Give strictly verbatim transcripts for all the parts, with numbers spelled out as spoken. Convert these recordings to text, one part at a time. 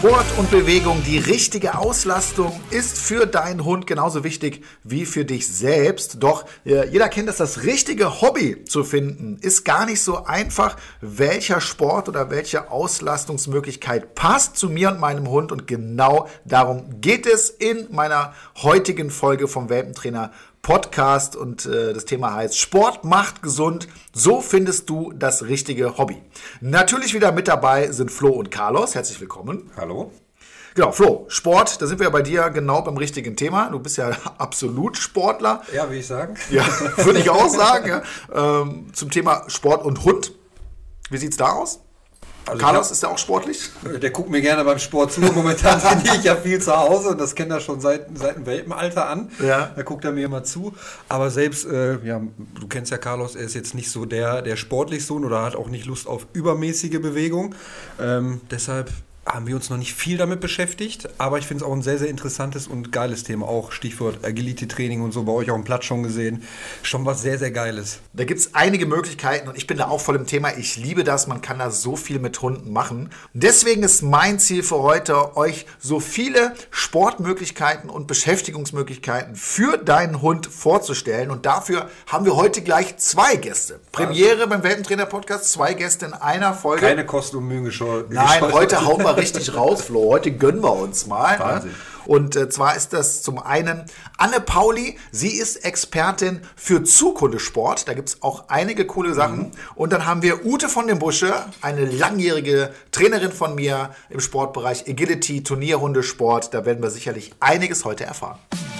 Sport und Bewegung, die richtige Auslastung ist für deinen Hund genauso wichtig wie für dich selbst. Doch äh, jeder kennt es, das richtige Hobby zu finden, ist gar nicht so einfach. Welcher Sport oder welche Auslastungsmöglichkeit passt zu mir und meinem Hund? Und genau darum geht es in meiner heutigen Folge vom Welpentrainer Podcast und äh, das Thema heißt Sport macht gesund, so findest du das richtige Hobby. Natürlich wieder mit dabei sind Flo und Carlos, herzlich willkommen. Hallo. Genau, Flo, Sport, da sind wir ja bei dir genau beim richtigen Thema. Du bist ja absolut Sportler. Ja, würde ich sagen. Ja, würde ich auch sagen. Ja. Ähm, zum Thema Sport und Hund, wie sieht's da aus? Also Carlos, hab, ist der auch sportlich? Der guckt mir gerne beim Sport zu. Momentan trainiere ich ja viel zu Hause und das kennt er schon seit, seit dem Welpenalter an. Ja. Da guckt er mir immer zu. Aber selbst, äh, ja, du kennst ja Carlos, er ist jetzt nicht so der, der sportlich Sohn oder hat auch nicht Lust auf übermäßige Bewegung. Ähm, deshalb haben wir uns noch nicht viel damit beschäftigt, aber ich finde es auch ein sehr, sehr interessantes und geiles Thema. Auch Stichwort Agility-Training und so, bei euch auf dem Platz schon gesehen. Schon was sehr, sehr Geiles. Da gibt es einige Möglichkeiten und ich bin da auch voll im Thema. Ich liebe das, man kann da so viel mit Hunden machen. Und deswegen ist mein Ziel für heute, euch so viele Sportmöglichkeiten und Beschäftigungsmöglichkeiten für deinen Hund vorzustellen. Und dafür haben wir heute gleich zwei Gäste. Premiere beim Welpentrainer-Podcast, zwei Gäste in einer Folge. Keine Kosten und Mühen gescheut. Nein, heute hauen wir richtig raus, Flo. Heute gönnen wir uns mal. Wahnsinn. Ne? Und äh, zwar ist das zum einen Anne Pauli. Sie ist Expertin für Zughundesport. Da gibt es auch einige coole Sachen. Mhm. Und dann haben wir Ute von dem Busche, eine langjährige Trainerin von mir im Sportbereich Agility, Turnierhundesport. Da werden wir sicherlich einiges heute erfahren.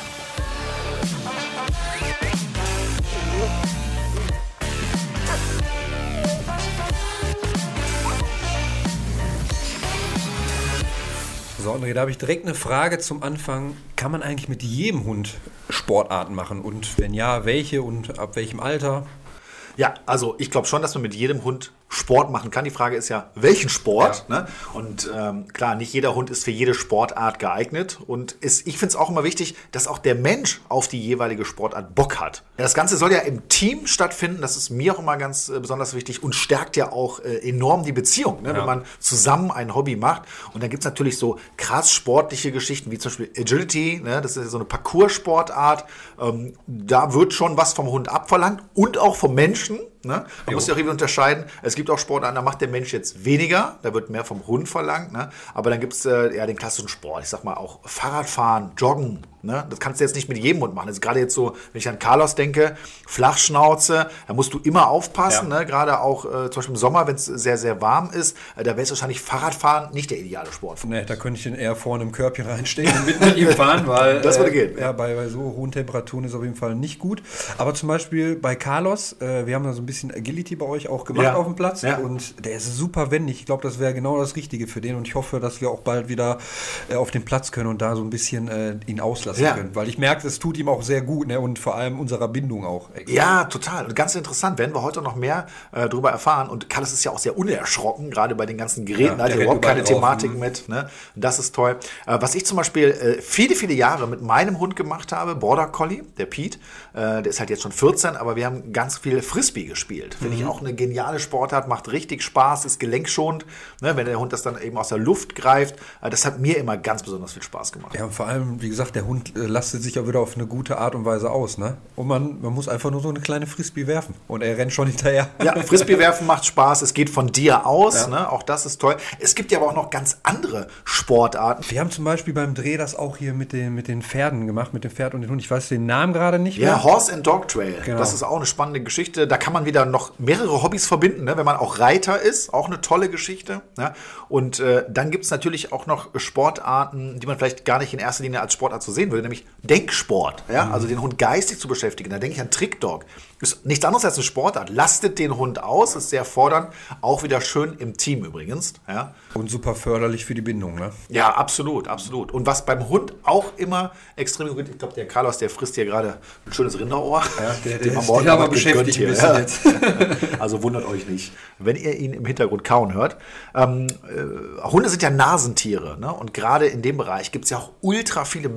So, André, da habe ich direkt eine Frage zum Anfang. Kann man eigentlich mit jedem Hund Sportarten machen? Und wenn ja, welche und ab welchem Alter? Ja, also ich glaube schon, dass man mit jedem Hund Sport machen kann. Die Frage ist ja, welchen Sport? Ja. Ne? Und ähm, klar, nicht jeder Hund ist für jede Sportart geeignet. Und ist, ich finde es auch immer wichtig, dass auch der Mensch auf die jeweilige Sportart Bock hat. Ja, das Ganze soll ja im Team stattfinden. Das ist mir auch immer ganz äh, besonders wichtig und stärkt ja auch äh, enorm die Beziehung, ne? Ja. Wenn man zusammen ein Hobby macht. Und dann gibt es natürlich so krass sportliche Geschichten, wie zum Beispiel Agility. Ne? Das ist ja so eine Parcours-Sportart. Ähm, da wird schon was vom Hund abverlangt und auch vom Menschen. Ne? Man jo. muss ja auch irgendwie unterscheiden. Es gibt auch Sportarten, da macht der Mensch jetzt weniger, da wird mehr vom Hund verlangt. Ne? Aber dann gibt es äh, ja den klassischen Sport. Ich sag mal auch Fahrradfahren, Joggen. Ne? Das kannst du jetzt nicht mit jedem Hund machen. Das ist gerade jetzt so, wenn ich an Carlos denke, Flachschnauze, da musst du immer aufpassen. Ja. Ne? Gerade auch äh, zum Beispiel im Sommer, wenn es sehr, sehr warm ist, äh, da wäre es wahrscheinlich Fahrradfahren nicht der ideale Sport. Nee, da könnte ich den eher vorne im Körbchen reinstehen und mit, mit ihm fahren, weil das würde äh, gehen. Ja, ja bei, bei so hohen Temperaturen ist auf jeden Fall nicht gut. Aber zum Beispiel bei Carlos, äh, wir haben da so ein bisschen Agility bei euch auch gemacht ja. auf dem Platz ja. und der ist super wendig. Ich glaube, das wäre genau das Richtige für den und ich hoffe, dass wir auch bald wieder äh, auf den Platz können und da so ein bisschen äh, ihn auslassen ja. können, weil ich merke, es tut ihm auch sehr gut, ne? Und vor allem unserer Bindung auch. Ja, total. Und ganz interessant, werden wir heute noch mehr äh, darüber erfahren und Carlos ist ja auch sehr unerschrocken, gerade bei den ganzen Geräten, ja, hat ja überhaupt keine Thematik mit. Ne? Das ist toll. Äh, was ich zum Beispiel äh, viele, viele Jahre mit meinem Hund gemacht habe, Border Collie, der Pete, äh, der ist halt jetzt schon vierzehn, aber wir haben ganz viel Frisbee gespielt. Finde ich auch eine geniale Sportart, macht richtig Spaß, ist gelenkschonend, ne, wenn der Hund das dann eben aus der Luft greift. Das hat mir immer ganz besonders viel Spaß gemacht. Ja, und vor allem, wie gesagt, der Hund äh, lastet sich auch wieder auf eine gute Art und Weise aus. Ne? Und man, man muss einfach nur so eine kleine Frisbee werfen und er rennt schon hinterher. Ja, Frisbee werfen macht Spaß, es geht von dir aus, ja. ne? Auch das ist toll. Es gibt ja aber auch noch ganz andere Sportarten. Wir haben zum Beispiel beim Dreh das auch hier mit den, mit den Pferden gemacht, mit dem Pferd und dem Hund. Ich weiß den Namen gerade nicht mehr. Ja, Horse and Dog Trail. Genau. Das ist auch eine spannende Geschichte. Da kann man wieder noch mehrere Hobbys verbinden, ne? Wenn man auch Reiter ist, auch eine tolle Geschichte. Ne? Und äh, dann gibt es natürlich auch noch Sportarten, die man vielleicht gar nicht in erster Linie als Sportart so sehen würde, nämlich Denksport. Ja? Mhm. Also den Hund geistig zu beschäftigen. Da denke ich an Trickdog. Ist nichts anderes als eine Sportart. Lastet den Hund aus, ist sehr fordernd. Auch wieder schön im Team übrigens. Ja? Und super förderlich für die Bindung, ne? Ja, absolut, absolut. Und was beim Hund auch immer extrem gut, ich glaube, der Carlos, der frisst hier gerade ein schönes Rinderohr. Ja, der, der ist den aber beschäftigt ein bisschen ja. jetzt. Also wundert euch nicht, wenn ihr ihn im Hintergrund kauen hört. Ähm, äh, Hunde sind ja Nasentiere, ne? Und gerade in dem Bereich gibt es ja auch ultra viele Möglichkeiten,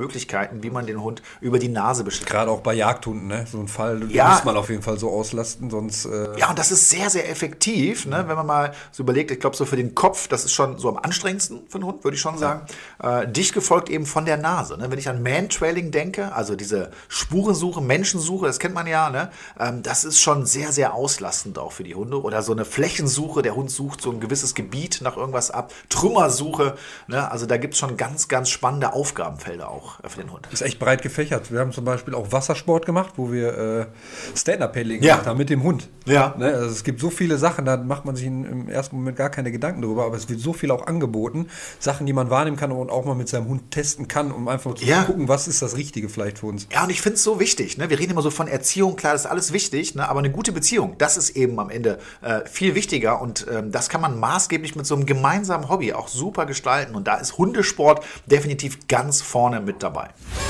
Möglichkeiten, wie man den Hund über die Nase beschäftigt. Gerade auch bei Jagdhunden, ne? So ein Fall, den Ja. muss man auf jeden Fall so auslasten, sonst... Äh Ja, und das ist sehr, sehr effektiv, ne? Wenn man mal so überlegt, ich glaube, so für den Kopf, das ist schon so am anstrengendsten für einen Hund, würde ich schon sagen. Äh, dicht gefolgt eben von der Nase. Ne? Wenn ich an Man-Trailing denke, also diese Spurensuche, Menschensuche, das kennt man ja, ne? Ähm, das ist schon sehr, sehr auslastend auch für die Hunde. Oder so eine Flächensuche, der Hund sucht so ein gewisses Gebiet nach irgendwas ab. Trümmersuche, ne? Also da gibt es schon ganz, ganz spannende Aufgabenfelder auch äh, für den Hund. Ist echt breit gefächert. Wir haben zum Beispiel auch Wassersport gemacht, wo wir äh, Stand-Up-Paddling Ja. gemacht haben mit dem Hund. Ja. Ne? Also es gibt so viele Sachen, da macht man sich in, im ersten Moment gar keine Gedanken darüber, aber es wird so viel auch angeboten. Sachen, die man wahrnehmen kann und auch mal mit seinem Hund testen kann, um einfach zu Ja. gucken, was ist das Richtige vielleicht für uns. Ja, und ich finde es so wichtig. Ne? Wir reden immer so von Erziehung, klar, das ist alles wichtig, ne? Aber eine gute Beziehung, das ist eben am Ende äh, viel wichtiger. Und ähm, das kann man maßgeblich mit so einem gemeinsamen Hobby auch super gestalten. Und da ist Hundesport definitiv ganz vorne mit dabei.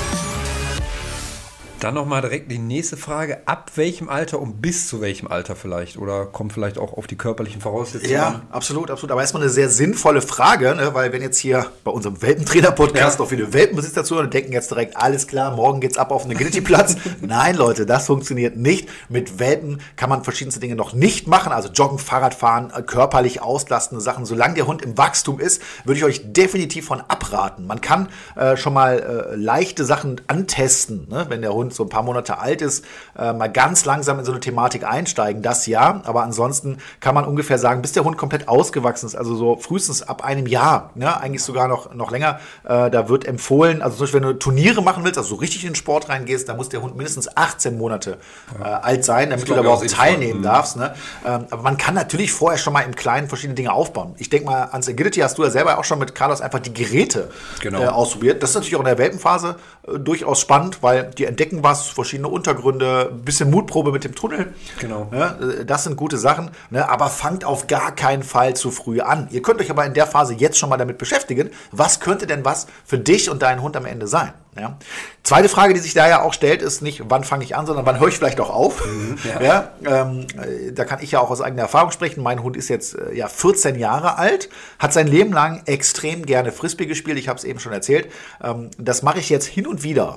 Dann nochmal direkt die nächste Frage. Ab welchem Alter und bis zu welchem Alter vielleicht? Oder kommt vielleicht auch auf die körperlichen Voraussetzungen Ja, an? absolut, absolut. Aber erstmal eine sehr sinnvolle Frage, ne? Weil wenn jetzt hier bei unserem Welpentrainer-Podcast Ja. auch viele Welpenbesitzer zuhören und denken jetzt direkt, alles klar, morgen geht's ab auf einen Agility-Platz. Nein, Leute, das funktioniert nicht. Mit Welpen kann man verschiedenste Dinge noch nicht machen, also Joggen, Fahrradfahren, äh, körperlich auslastende Sachen. Solange der Hund im Wachstum ist, würde ich euch definitiv von abraten. Man kann äh, schon mal äh, leichte Sachen antesten, ne? Wenn der Hund so ein paar Monate alt ist, äh, mal ganz langsam in so eine Thematik einsteigen, das ja, aber ansonsten kann man ungefähr sagen, bis der Hund komplett ausgewachsen ist, also so frühestens ab einem Jahr, ne? Eigentlich sogar noch, noch länger, äh, da wird empfohlen, also zum Beispiel, wenn du Turniere machen willst, also so richtig in den Sport reingehst, da muss der Hund mindestens achtzehn Monate äh, alt sein, damit du glaub da ich auch auch teilnehmen sinnvoll. darfst, ne? Ähm, aber man kann natürlich vorher schon mal im Kleinen verschiedene Dinge aufbauen. Ich denke mal, ans Agility hast du ja selber auch schon mit Carlos einfach die Geräte Genau. äh, ausprobiert. Das ist natürlich auch in der Welpenphase äh, durchaus spannend, weil die entdecken was, verschiedene Untergründe, ein bisschen Mutprobe mit dem Tunnel. Genau. Ne? Äh, Das sind gute Sachen, ne? Aber fangt auf gar keinen Fall zu früh an. Ihr könnt euch aber in der Phase jetzt schon mal damit beschäftigen, was könnte denn was für dich und deinen Hund am Ende sein? Ja? Zweite Frage, die sich da ja auch stellt, ist nicht, wann fange ich an, sondern wann höre ich vielleicht auch auf? Mhm, ja. Ja, ähm, äh, da kann ich ja auch aus eigener Erfahrung sprechen. Mein Hund ist jetzt äh, ja vierzehn Jahre alt, hat sein Leben lang extrem gerne Frisbee gespielt. Ich habe es eben schon erzählt. Ähm, das mache ich jetzt hin und wieder,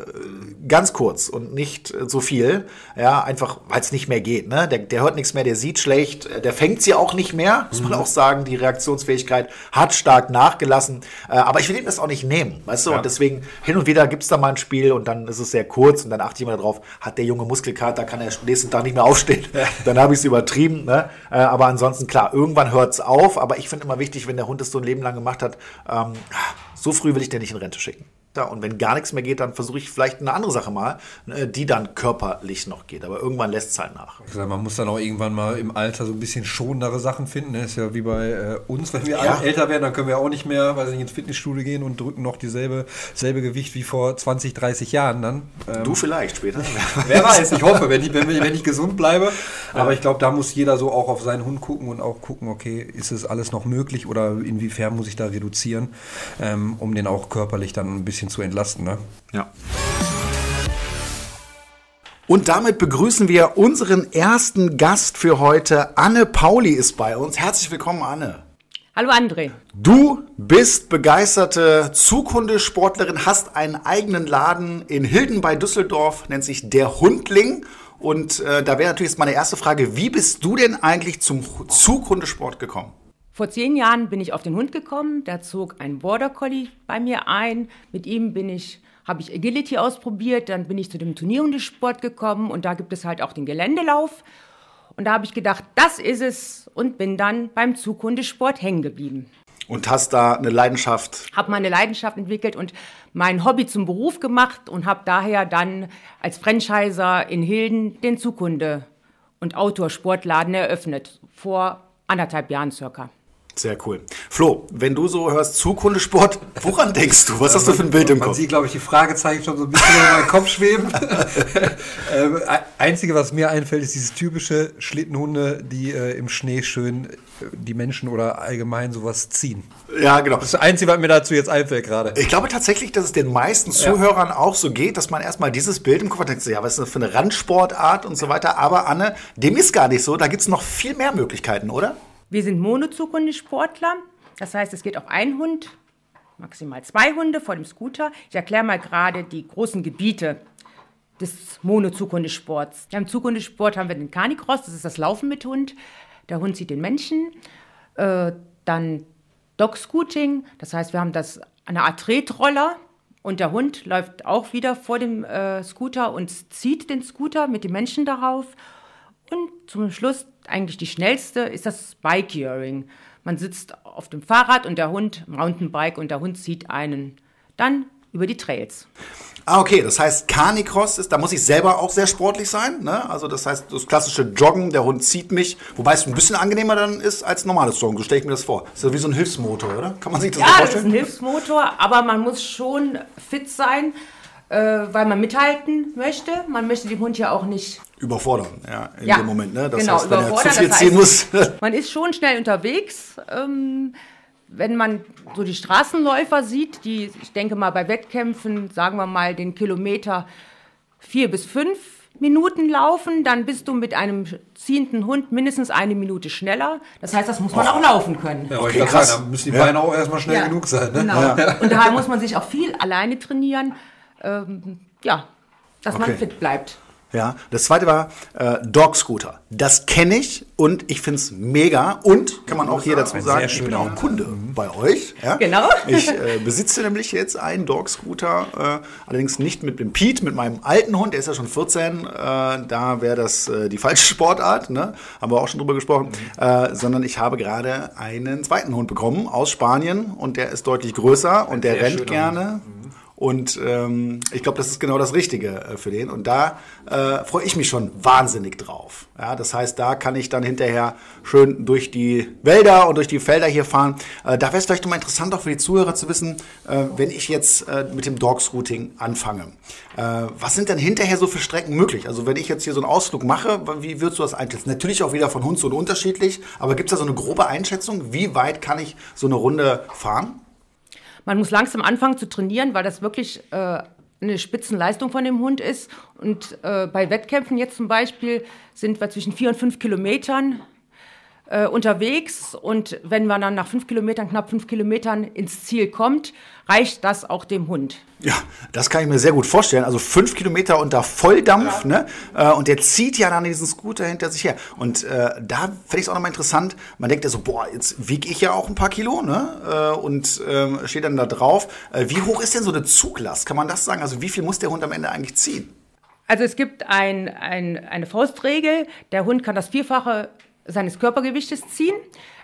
äh, ganz kurz und nicht äh, so viel. Ja, einfach, weil es nicht mehr geht. Ne? Der, der hört nichts mehr, der sieht schlecht, äh, der fängt sie auch nicht mehr, muss man Mhm. auch sagen. Die Reaktionsfähigkeit hat stark nachgelassen. Äh, aber ich will ihm das auch nicht nehmen, weißt du? Ja. Und deswegen hin und wieder gibt es da mal ein Spiel und dann ist es sehr kurz und dann achte ich mal darauf, hat der Junge Muskelkater, kann er nächsten Tag nicht mehr aufstehen. Ja. Dann habe ich es übertrieben. Ne? Äh, aber ansonsten, klar, irgendwann hört es auf. Aber ich finde immer wichtig, wenn der Hund es so ein Leben lang gemacht hat, ähm, so früh will ich den nicht in Rente schicken. Ja, und wenn gar nichts mehr geht, dann versuche ich vielleicht eine andere Sache mal, ne, die dann körperlich noch geht. Aber irgendwann lässt es halt nach. Man muss dann auch irgendwann mal im Alter so ein bisschen schonendere Sachen finden. Ne? Ist ja wie bei äh, uns, wenn wir Ja. älter werden, dann können wir auch nicht mehr, weiß ich nicht, ins Fitnessstudio gehen und drücken noch dieselbe selbe Gewicht wie vor zwanzig, dreißig Jahren dann. Ähm, Du vielleicht später. Wer weiß, ich hoffe, wenn ich, wenn, ich- wenn ich gesund bleibe. Aber ich glaube, da muss jeder so auch auf seinen Hund gucken und auch gucken, okay, ist es alles noch möglich oder inwiefern muss ich da reduzieren, ähm, um den auch körperlich dann ein bisschen zu entlasten. Ne? Ja. Und damit begrüßen wir unseren ersten Gast für heute. Anne Pauli ist bei uns. Herzlich willkommen, Anne. Hallo André. Du bist begeisterte Zughundesportlerin, hast einen eigenen Laden in Hilden bei Düsseldorf, nennt sich Der Hundling. Und äh, da wäre natürlich jetzt meine erste Frage, wie bist du denn eigentlich zum Zughundesport gekommen? Vor zehn Jahren bin ich auf den Hund gekommen. Da zog ein Border Collie bei mir ein. Mit ihm bin ich, habe ich Agility ausprobiert. Dann bin ich zu dem Turnierhundesport gekommen und da gibt es halt auch den Geländelauf. Und da habe ich gedacht, das ist es und bin dann beim Zughundesport hängen geblieben. Und hast da eine Leidenschaft? Habe meine Leidenschaft entwickelt und mein Hobby zum Beruf gemacht und habe daher dann als Franchiser in Hilden den Zughunde- und Outdoor-Sportladen eröffnet. Vor anderthalb Jahren circa. Sehr cool. Flo, wenn du so hörst Zughundesport, woran denkst du? Was hast du für ein Bild im Man Kopf? sieht, glaube ich, die Fragezeichen schon so ein bisschen in meinen Kopf schweben. ähm, Einzige, was mir einfällt, ist dieses typische Schlittenhunde, die äh, im Schnee schön äh, die Menschen oder allgemein sowas ziehen. Ja, genau. Das ist das Einzige, was mir dazu jetzt einfällt gerade. Ich glaube tatsächlich, dass es den meisten Zuhörern auch so geht, dass man erstmal dieses Bild im Kopf hat, denkt, so, ja, was ist das für eine Randsportart und so weiter. Aber Anne, dem ist gar nicht so. Da gibt es noch viel mehr Möglichkeiten, oder? Wir sind Monozughundesportler. Das heißt, es geht auf einen Hund maximal zwei Hunde vor dem Scooter. Ich erkläre mal gerade die großen Gebiete des Mono-Zughundesports. Ja, im Zughundesport haben wir den Canicross, das ist das Laufen mit Hund. Der Hund sieht den Menschen. Äh, dann Dog-Scooting, das heißt, wir haben das eine Art Tretroller und der Hund läuft auch wieder vor dem äh, Scooter und zieht den Scooter mit dem Menschen darauf. Und zum Schluss, eigentlich die schnellste, ist das Bike-Curing. Man sitzt auf dem Fahrrad und der Hund, Mountainbike, und der Hund zieht einen dann über die Trails. Ah, okay, das heißt, Canicross ist, da muss ich selber auch sehr sportlich sein, ne? Also das heißt, das klassische Joggen, der Hund zieht mich, wobei es ein bisschen angenehmer dann ist als normales Joggen, so stelle ich mir das vor. Das ist ja wie so ein Hilfsmotor, oder? Kann man sich das ja, so vorstellen? Ja, das ist ein Hilfsmotor, aber man muss schon fit sein, äh, weil man mithalten möchte. Man möchte den Hund ja auch nicht überfordern, ja, in ja, dem Moment, ne? Das genau, heißt, wenn er zu viel das ziehen heißt, muss. Man ist schon schnell unterwegs. Ähm, Wenn man so die Straßenläufer sieht, die, ich denke mal, bei Wettkämpfen, sagen wir mal, den Kilometer vier bis fünf Minuten laufen, dann bist du mit einem ziehenden Hund mindestens eine Minute schneller. Das heißt, das muss man oh. auch laufen können. Ja, okay, krass. Sagen, da müssen die Beine ja. auch erstmal schnell ja. genug sein. Ne? Genau. Ja. Und daher muss man sich auch viel alleine trainieren, ähm, ja, dass okay. man fit bleibt. Ja, das zweite war äh, Dog Scooter. Das kenne ich und ich finde es mega. Und kann man auch hier dazu sagen, ich bin auch Kunde bei euch. Ja? Genau. Ich äh, besitze nämlich jetzt einen Dog Scooter, äh, allerdings nicht mit dem Pete, mit meinem alten Hund, der ist ja schon vierzehn. Äh, da wäre das äh, die falsche Sportart, ne? Haben wir auch schon drüber gesprochen. Mhm. Äh, sondern ich habe gerade einen zweiten Hund bekommen aus Spanien und der ist deutlich größer und der rennt gerne. Und ähm, ich glaube, das ist genau das Richtige äh, für den. Und da äh, freue ich mich schon wahnsinnig drauf. Ja, das heißt, da kann ich dann hinterher schön durch die Wälder und durch die Felder hier fahren. Äh, da wäre es vielleicht nochmal interessant, auch für die Zuhörer zu wissen, äh, wenn ich jetzt äh, mit dem Dog-Scooting anfange. Äh, was sind denn hinterher so für Strecken möglich? Also wenn ich jetzt hier so einen Ausflug mache, wie würdest du das einschätzen? Natürlich auch wieder von Hund zu Hund unterschiedlich. Aber gibt es da so eine grobe Einschätzung? Wie weit kann ich so eine Runde fahren? Man muss langsam anfangen zu trainieren, weil das wirklich äh, eine Spitzenleistung von dem Hund ist. Und äh, bei Wettkämpfen jetzt zum Beispiel sind wir zwischen vier und fünf Kilometern äh, unterwegs. Und wenn man dann nach fünf Kilometern, knapp fünf Kilometern ins Ziel kommt, reicht das auch dem Hund. Ja, das kann ich mir sehr gut vorstellen. Also fünf Kilometer unter Volldampf, ja. ne? Äh, und der zieht ja dann diesen Scooter hinter sich her. Und äh, da finde ich es auch nochmal interessant. Man denkt ja so, boah, jetzt wiege ich ja auch ein paar Kilo, ne? Äh, und ähm, steht dann da drauf. Äh, wie hoch ist denn so eine Zuglast? Kann man das sagen? Also wie viel muss der Hund am Ende eigentlich ziehen? Also es gibt ein, ein, eine Faustregel. Der Hund kann das Vierfache seines Körpergewichtes ziehen.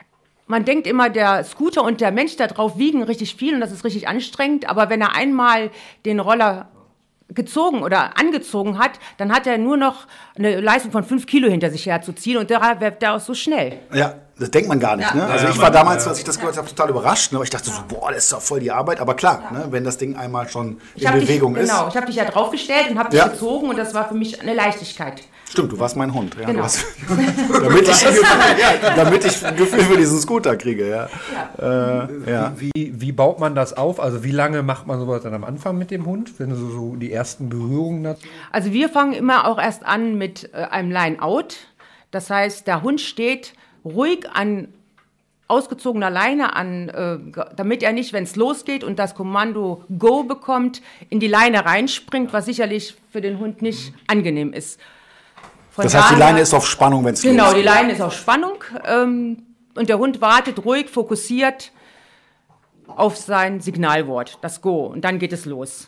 Man denkt immer, der Scooter und der Mensch da drauf wiegen richtig viel und das ist richtig anstrengend. Aber wenn er einmal den Roller gezogen oder angezogen hat, dann hat er nur noch eine Leistung von fünf Kilo hinter sich herzuziehen und da wird er auch so schnell. Ja, das denkt man gar nicht. Ja. Ne? Also ja, ich war damals, als ich das gehört habe, total überrascht. Ne? Aber ich dachte so, boah, das ist doch voll die Arbeit. Aber klar, ja. ne? wenn das Ding einmal schon ich in Bewegung dich, ist. Genau, ich habe dich ja draufgestellt und habe dich ja. gezogen und das war für mich eine Leichtigkeit. Stimmt, du warst mein Hund. Ja, genau. hast, damit, ich ein Gefühl, ja, damit ich ein Gefühl für diesen Scooter kriege. Ja. Ja. Äh, ja. Wie, wie, wie baut man das auf? Also wie lange macht man sowas dann am Anfang mit dem Hund, wenn du so, so die ersten Berührungen dazu? Also wir fangen immer auch erst an mit äh, einem Line-Out. Das heißt, der Hund steht ruhig an ausgezogener Leine an, äh, damit er nicht, wenn es losgeht und das Kommando Go bekommt, in die Leine reinspringt, was sicherlich für den Hund nicht angenehm ist. Von das heißt, die Leine ist auf Spannung, wenn es losgeht? Genau, die Leine ist auf Spannung ähm, und der Hund wartet ruhig, fokussiert auf sein Signalwort, das Go, und dann geht es los.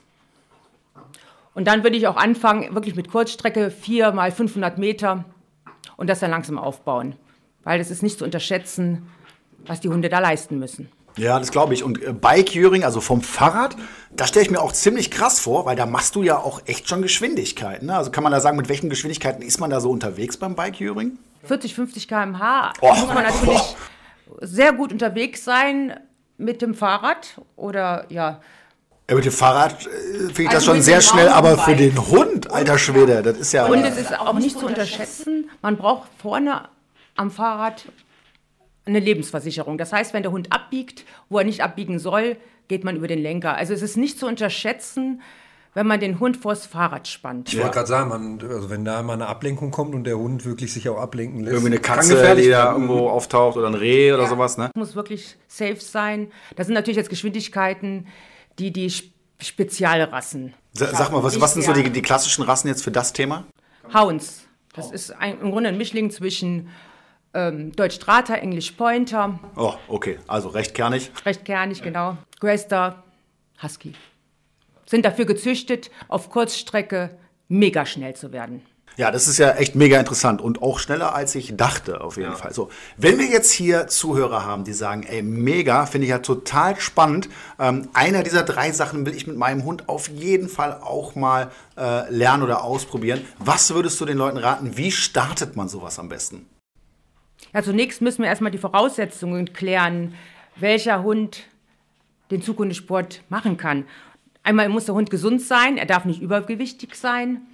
Und dann würde ich auch anfangen, wirklich mit Kurzstrecke, vier mal fünfhundert Meter und das dann langsam aufbauen, weil das ist nicht zu unterschätzen, was die Hunde da leisten müssen. Ja, das glaube ich. Und äh, Bike-Curing, also vom Fahrrad, das stelle ich mir auch ziemlich krass vor, weil da machst du ja auch echt schon Geschwindigkeiten. Ne? Also kann man da sagen, mit welchen Geschwindigkeiten ist man da so unterwegs beim Bike-Curing? vierzig, fünfzig Kilometer pro Stunde oh, muss man natürlich oh. sehr gut unterwegs sein mit dem Fahrrad oder ja. Ja, mit dem Fahrrad äh, finde ich also das schon sehr schnell, aber für den Hund, alter Schwede, das ist ja... Und es ist auch nicht zu unterschätzen, man braucht vorne am Fahrrad eine Lebensversicherung. Das heißt, wenn der Hund abbiegt, wo er nicht abbiegen soll, geht man über den Lenker. Also es ist nicht zu unterschätzen, wenn man den Hund vors Fahrrad spannt. Ich wollte gerade sagen, man, also wenn da mal eine Ablenkung kommt und der Hund wirklich sich auch ablenken lässt. Irgendwie eine Katze, die da irgendwo auftaucht oder ein Reh oder ja. sowas, ne? Muss wirklich safe sein. Das sind natürlich jetzt Geschwindigkeiten, die die Spezialrassen. Sa- Sag mal, was, was sind so die, die klassischen Rassen jetzt für das Thema? Hounds. Das ist ein, im Grunde ein Mischling zwischen ähm, Deutsch Strata, English Pointer. Oh, okay. Also recht kernig. Recht kernig, genau. Greyster, Husky. Sind dafür gezüchtet, auf Kurzstrecke mega schnell zu werden. Ja, das ist ja echt mega interessant und auch schneller, als ich dachte, auf jeden ja. Fall. So, wenn wir jetzt hier Zuhörer haben, die sagen, ey, mega, finde ich ja total spannend. Ähm, einer dieser drei Sachen will ich mit meinem Hund auf jeden Fall auch mal äh, lernen oder ausprobieren. Was würdest du den Leuten raten? Wie startet man sowas am besten? Ja, zunächst müssen wir erstmal die Voraussetzungen klären, welcher Hund den Zughundesport machen kann. Einmal muss der Hund gesund sein, er darf nicht übergewichtig sein,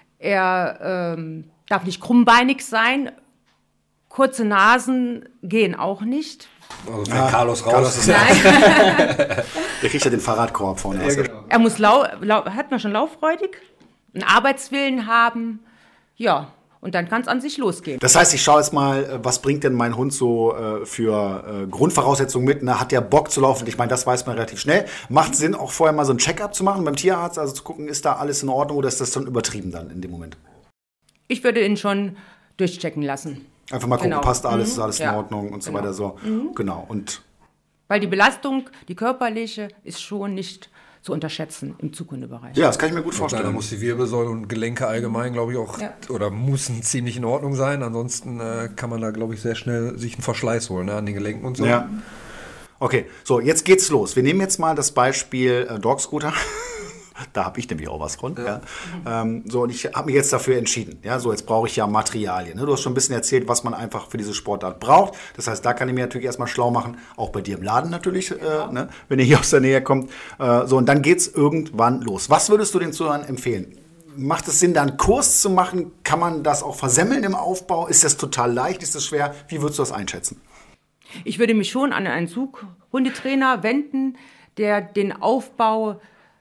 er ähm, darf nicht krummbeinig sein, kurze Nasen gehen auch nicht. Also wenn ah, Carlos raus Carlos ist. Nein. Der kriegt ja den Fahrradkorb vorne. Ja, genau. Er muss lau, lau, hat man schon lauffreudig, einen Arbeitswillen haben, ja. Und dann kann es an sich losgehen. Das heißt, ich schaue jetzt mal, was bringt denn mein Hund so äh, für äh, Grundvoraussetzungen mit? Ne? Hat der Bock zu laufen? Ich meine, das weiß man relativ schnell. Macht Sinn, auch vorher mal so ein Check-up zu machen beim Tierarzt, also zu gucken, ist da alles in Ordnung oder ist das dann übertrieben dann in dem Moment? Ich würde ihn schon durchchecken lassen. Einfach mal gucken, genau. Passt alles, mhm. ist alles ja. in Ordnung und so genau. weiter. So. Mhm. Genau. Und weil die Belastung, die körperliche, ist schon nicht zu unterschätzen im Zughundebereich. Ja, das kann ich mir gut vorstellen. Da muss die Wirbelsäule und Gelenke allgemein, glaube ich, auch, ja. oder müssen ziemlich in Ordnung sein. Ansonsten äh, kann man da, glaube ich, sehr schnell sich einen Verschleiß holen, ne, an den Gelenken und so. Ja. Okay, so, jetzt geht's los. Wir nehmen jetzt mal das Beispiel äh, Dogscooter. Da habe ich nämlich auch was von. Ja. Ja. Ähm, so, und ich habe mich jetzt dafür entschieden. Ja, so, jetzt brauche ich ja Materialien. Ne? Du hast schon ein bisschen erzählt, was man einfach für diese Sportart braucht. Das heißt, da kann ich mir natürlich erstmal schlau machen. Auch bei dir im Laden natürlich, äh, ne? Wenn ihr hier aus der Nähe kommt. Äh, so, und dann geht's irgendwann los. Was würdest du den Zuhörern empfehlen? Macht es Sinn, da einen Kurs zu machen? Kann man das auch versemmeln im Aufbau? Ist das total leicht? Ist das schwer? Wie würdest du das einschätzen? Ich würde mich schon an einen Zughundetrainer wenden, der den Aufbau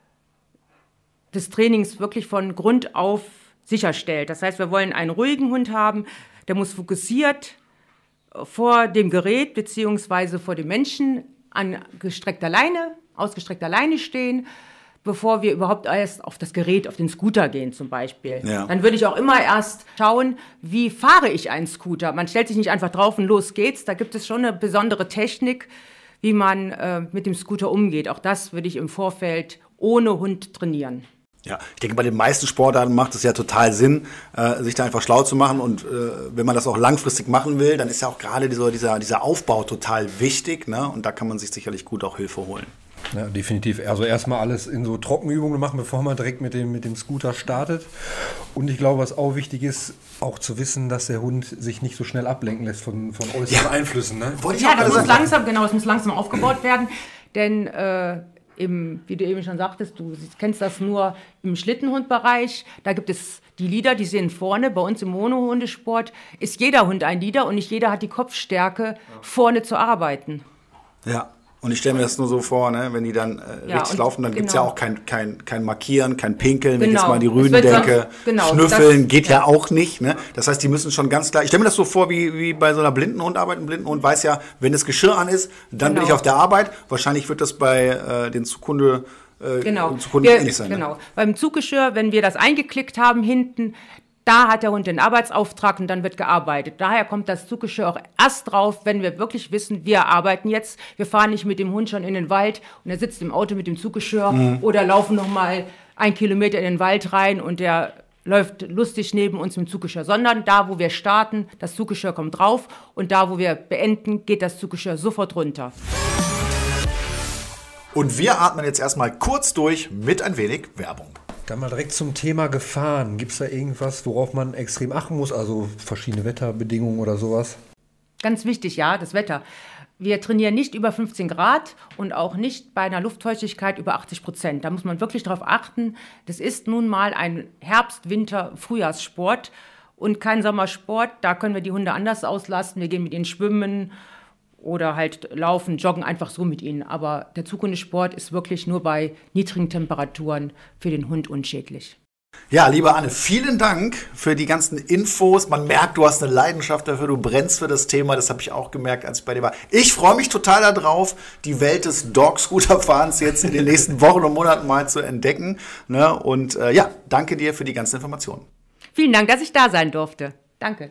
des Trainings wirklich von Grund auf sicherstellt. Das heißt, wir wollen einen ruhigen Hund haben, der muss fokussiert vor dem Gerät beziehungsweise vor dem Menschen an gestreckter Leine, ausgestreckter Leine stehen, bevor wir überhaupt erst auf das Gerät, auf den Scooter gehen zum Beispiel. Ja. Dann würde ich auch immer erst schauen, wie fahre ich einen Scooter. Man stellt sich nicht einfach drauf und los geht's. Da gibt es schon eine besondere Technik, wie man äh, mit dem Scooter umgeht. Auch das würde ich im Vorfeld ohne Hund trainieren. Ja, ich denke, bei den meisten Sportarten macht es ja total Sinn, äh, sich da einfach schlau zu machen. Und äh, wenn man das auch langfristig machen will, dann ist ja auch gerade dieser, dieser, dieser Aufbau total wichtig. Ne? Und da kann man sich sicherlich gut auch Hilfe holen. Ja, definitiv. Also erstmal alles in so Trockenübungen machen, bevor man direkt mit dem, mit dem Scooter startet. Und ich glaube, was auch wichtig ist, auch zu wissen, dass der Hund sich nicht so schnell ablenken lässt von, von äußeren ja. Einflüssen. Ne? Ja, das muss langsam, genau, das muss langsam aufgebaut werden. Denn äh, Im, wie du eben schon sagtest, du kennst das nur im Schlittenhundbereich. Da gibt es die Leader, die sind vorne. Bei uns im Monohundesport ist jeder Hund ein Leader und nicht jeder hat die Kopfstärke, ja. vorne zu arbeiten. Ja, und ich stelle mir das nur so vor, ne, wenn die dann äh, ja, richtig laufen, dann genau. gibt es ja auch kein, kein, kein Markieren, kein Pinkeln. Wenn genau. ich jetzt mal an die Rüden denke, sonst, genau, Schnüffeln das, geht ja. ja auch nicht. Ne? Das heißt, die müssen schon ganz klar, ich stelle mir das so vor, wie, wie bei so einer Blindenhundarbeit. Ein Blindenhund weiß ja, wenn das Geschirr an ist, dann genau. bin ich auf der Arbeit. Wahrscheinlich wird das bei äh, den Zughunde äh, genau. Zughunde ähnlich sein. Genau. Ne? Beim Zuggeschirr, wenn wir das eingeklickt haben hinten, da hat der Hund den Arbeitsauftrag und dann wird gearbeitet. Daher kommt das Zuggeschirr auch erst drauf, wenn wir wirklich wissen, wir arbeiten jetzt. Wir fahren nicht mit dem Hund schon in den Wald und er sitzt im Auto mit dem Zuggeschirr mhm. oder laufen noch mal ein Kilometer in den Wald rein und der läuft lustig neben uns mit dem Zuggeschirr. Sondern da, wo wir starten, das Zuggeschirr kommt drauf und da, wo wir beenden, geht das Zuggeschirr sofort runter. Und wir atmen jetzt erstmal kurz durch mit ein wenig Werbung. Dann mal direkt zum Thema Gefahren. Gibt es da irgendwas, worauf man extrem achten muss? Also verschiedene Wetterbedingungen oder sowas? Ganz wichtig, ja, das Wetter. Wir trainieren nicht über fünfzehn Grad und auch nicht bei einer Luftfeuchtigkeit über achtzig Prozent. Da muss man wirklich darauf achten. Das ist nun mal ein Herbst-, Winter-, Frühjahrssport und kein Sommersport. Da können wir die Hunde anders auslasten. Wir gehen mit ihnen schwimmen oder halt laufen, joggen einfach so mit ihnen. Aber der Zughundesport ist wirklich nur bei niedrigen Temperaturen für den Hund unschädlich. Ja, liebe Anne, vielen Dank für die ganzen Infos. Man merkt, du hast eine Leidenschaft dafür, du brennst für das Thema. Das habe ich auch gemerkt, als ich bei dir war. Ich freue mich total darauf, die Welt des Dog-Scooter-Fahrens jetzt in den nächsten Wochen und Monaten mal zu entdecken. Ne? Und äh, ja, danke dir für die ganzen Informationen. Vielen Dank, dass ich da sein durfte. Danke.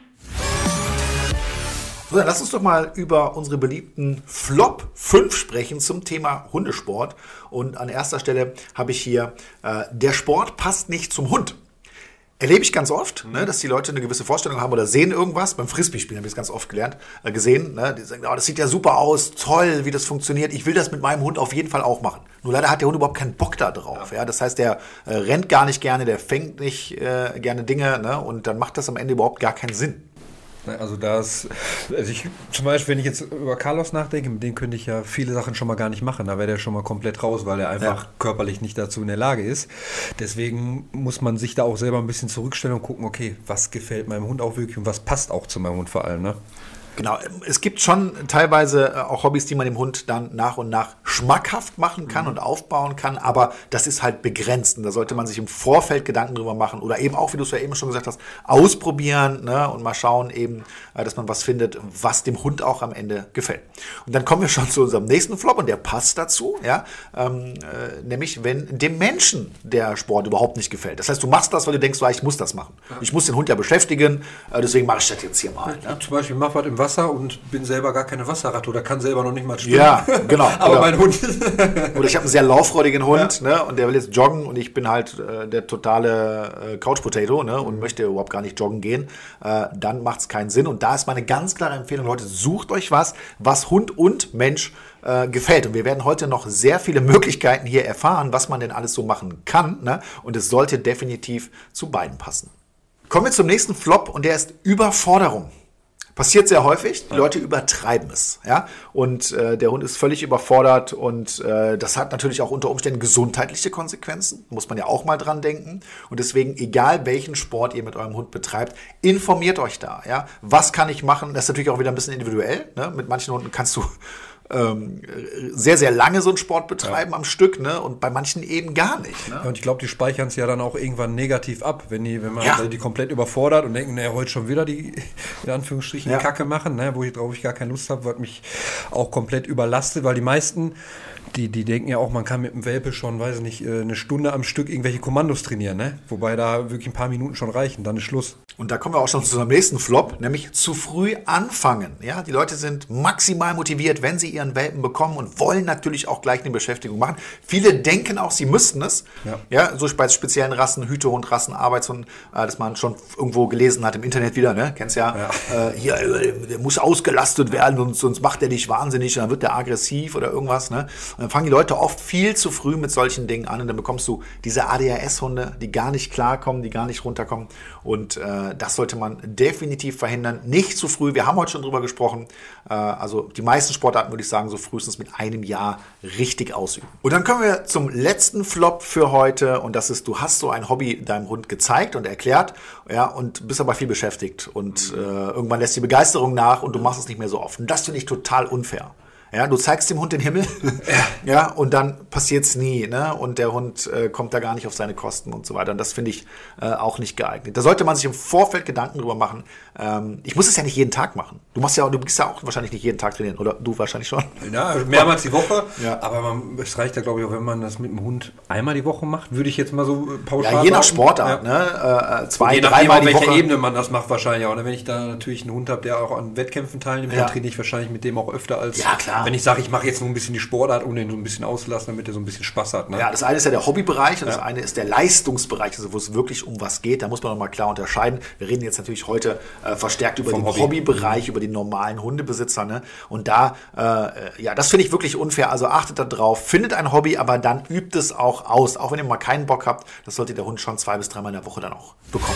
So, dann lass uns doch mal über unsere beliebten Flop fünf sprechen zum Thema Hundesport. Und an erster Stelle habe ich hier, äh, der Sport passt nicht zum Hund. Erlebe ich ganz oft, ne, dass die Leute eine gewisse Vorstellung haben oder sehen irgendwas. Beim Frisbee-Spielen habe ich es ganz oft gelernt, äh, gesehen. Ne, die sagen, oh, das sieht ja super aus, toll, wie das funktioniert. Ich will das mit meinem Hund auf jeden Fall auch machen. Nur leider hat der Hund überhaupt keinen Bock da drauf. Ja. Ja, das heißt, der äh, rennt gar nicht gerne, der fängt nicht äh, gerne Dinge. Ne, und dann macht das am Ende überhaupt gar keinen Sinn. Also das, also ich, zum Beispiel, wenn ich jetzt über Carlos nachdenke, mit dem könnte ich ja viele Sachen schon mal gar nicht machen. Da wäre der schon mal komplett raus, weil er einfach ja. körperlich nicht dazu in der Lage ist. Deswegen muss man sich da auch selber ein bisschen zurückstellen und gucken, okay, was gefällt meinem Hund auch wirklich und was passt auch zu meinem Hund vor allem, ne? Genau, es gibt schon teilweise auch Hobbys, die man dem Hund dann nach und nach schmackhaft machen kann mhm. und aufbauen kann, aber das ist halt begrenzt und da sollte man sich im Vorfeld Gedanken drüber machen oder eben auch, wie du es ja eben schon gesagt hast, ausprobieren, ne, und mal schauen eben, dass man was findet, was dem Hund auch am Ende gefällt. Und dann kommen wir schon zu unserem nächsten Flop und der passt dazu, ja, ähm, äh, nämlich wenn dem Menschen der Sport überhaupt nicht gefällt. Das heißt, du machst das, weil du denkst, so, ich muss das machen. Ja. Ich muss den Hund ja beschäftigen, äh, deswegen mache ich das jetzt hier mal. Ja, ne? Zum Beispiel, mach was im Wasser und bin selber gar keine Wasserratte oder kann selber noch nicht mal schwimmen. Ja, genau. Aber oder, mein Hund. Oder ich habe einen sehr lauffreudigen Hund, ja. ne, und der will jetzt joggen und ich bin halt äh, der totale äh, Couch-Potato, ne, und möchte überhaupt gar nicht joggen gehen. Äh, dann macht es keinen Sinn. Und da ist meine ganz klare Empfehlung, Leute, sucht euch was, was Hund und Mensch äh, gefällt. Und wir werden heute noch sehr viele Möglichkeiten hier erfahren, was man denn alles so machen kann. Ne? Und es sollte definitiv zu beiden passen. Kommen wir zum nächsten Flop und der ist Überforderung. Passiert sehr häufig, die Leute übertreiben es, ja, und äh, der Hund ist völlig überfordert und äh, das hat natürlich auch unter Umständen gesundheitliche Konsequenzen, muss man ja auch mal dran denken und deswegen, egal welchen Sport ihr mit eurem Hund betreibt, informiert euch da, ja, was kann ich machen, das ist natürlich auch wieder ein bisschen individuell, ne? Mit manchen Hunden kannst du ähm, sehr, sehr lange so einen Sport betreiben ja. am Stück, ne? Und bei manchen eben gar nicht. Ne? Ja, und ich glaube, die speichern es ja dann auch irgendwann negativ ab, wenn die, wenn man ja. die komplett überfordert und denken, naja, heute schon wieder die, in Anführungsstrichen, ja. Kacke machen, ne? Wo ich drauf ich gar keine Lust habe, was mich auch komplett überlastet, weil die meisten, die, die denken ja auch, man kann mit dem Welpe schon, weiß ich nicht, eine Stunde am Stück irgendwelche Kommandos trainieren, ne? Wobei da wirklich ein paar Minuten schon reichen, dann ist Schluss. Und da kommen wir auch schon zu unserem nächsten Flop, nämlich zu früh anfangen. Ja, die Leute sind maximal motiviert, wenn sie ihren Welpen bekommen und wollen natürlich auch gleich eine Beschäftigung machen. Viele denken auch, sie müssten es. Ja, ja, so bei speziellen Rassen, Hütehund, Rassen, Arbeitshund, äh, dass man schon irgendwo gelesen hat im Internet wieder, ne? Kennst ja, ja. Äh, hier, äh, der muss ausgelastet werden, sonst, sonst macht er dich wahnsinnig, dann wird der aggressiv oder irgendwas, ne? Und dann fangen die Leute oft viel zu früh mit solchen Dingen an und dann bekommst du diese A D H S-Hunde, die gar nicht klarkommen, die gar nicht runterkommen und äh, das sollte man definitiv verhindern. Nicht zu früh, wir haben heute schon drüber gesprochen, äh, also die meisten Sportarten würde ich sagen, so frühestens mit einem Jahr richtig ausüben. Und dann kommen wir zum letzten Flop für heute und das ist, du hast so ein Hobby deinem Hund gezeigt und erklärt, ja, und bist aber viel beschäftigt und äh, irgendwann lässt die Begeisterung nach und du machst es nicht mehr so oft. Und das finde ich total unfair. Ja, du zeigst dem Hund den Himmel, ja, ja und dann passiert es nie, ne? Und der Hund äh, kommt da gar nicht auf seine Kosten und so weiter. Und das finde ich äh, auch nicht geeignet. Da sollte man sich im Vorfeld Gedanken drüber machen. Ähm, ich muss es ja nicht jeden Tag machen. Du machst ja, du bist ja auch wahrscheinlich nicht jeden Tag trainieren, oder du wahrscheinlich schon. Ja, mehrmals die Woche. Ja. Aber man, es reicht ja, glaube ich, auch, wenn man das mit dem Hund einmal die Woche macht, würde ich jetzt mal so pauschal. Ja, je nach Sportart, ja. ne? Äh, zwei, je dreimal die Woche. Je nachdem, auf welcher Ebene man das macht wahrscheinlich auch. Wenn ich da natürlich einen Hund habe, der auch an Wettkämpfen teilnimmt, ja. dann trainiere ich wahrscheinlich mit dem auch öfter als, ja, klar. wenn ich sage, ich mache jetzt nur ein bisschen die Sportart, um den so ein bisschen auszulassen, damit er so ein bisschen Spaß hat. Ne? Ja, das eine ist ja der Hobbybereich und ja. das eine ist der Leistungsbereich, also wo es wirklich um was geht. Da muss man nochmal klar unterscheiden. Wir reden jetzt natürlich heute äh, verstärkt über Vom den Hobby. Hobbybereich, über die normalen Hundebesitzer. Ne? Und da, äh, ja, das finde ich wirklich unfair. Also achtet da drauf, findet ein Hobby, aber dann übt es auch aus. Auch wenn ihr mal keinen Bock habt, das sollte der Hund schon zwei bis dreimal in der Woche dann auch bekommen.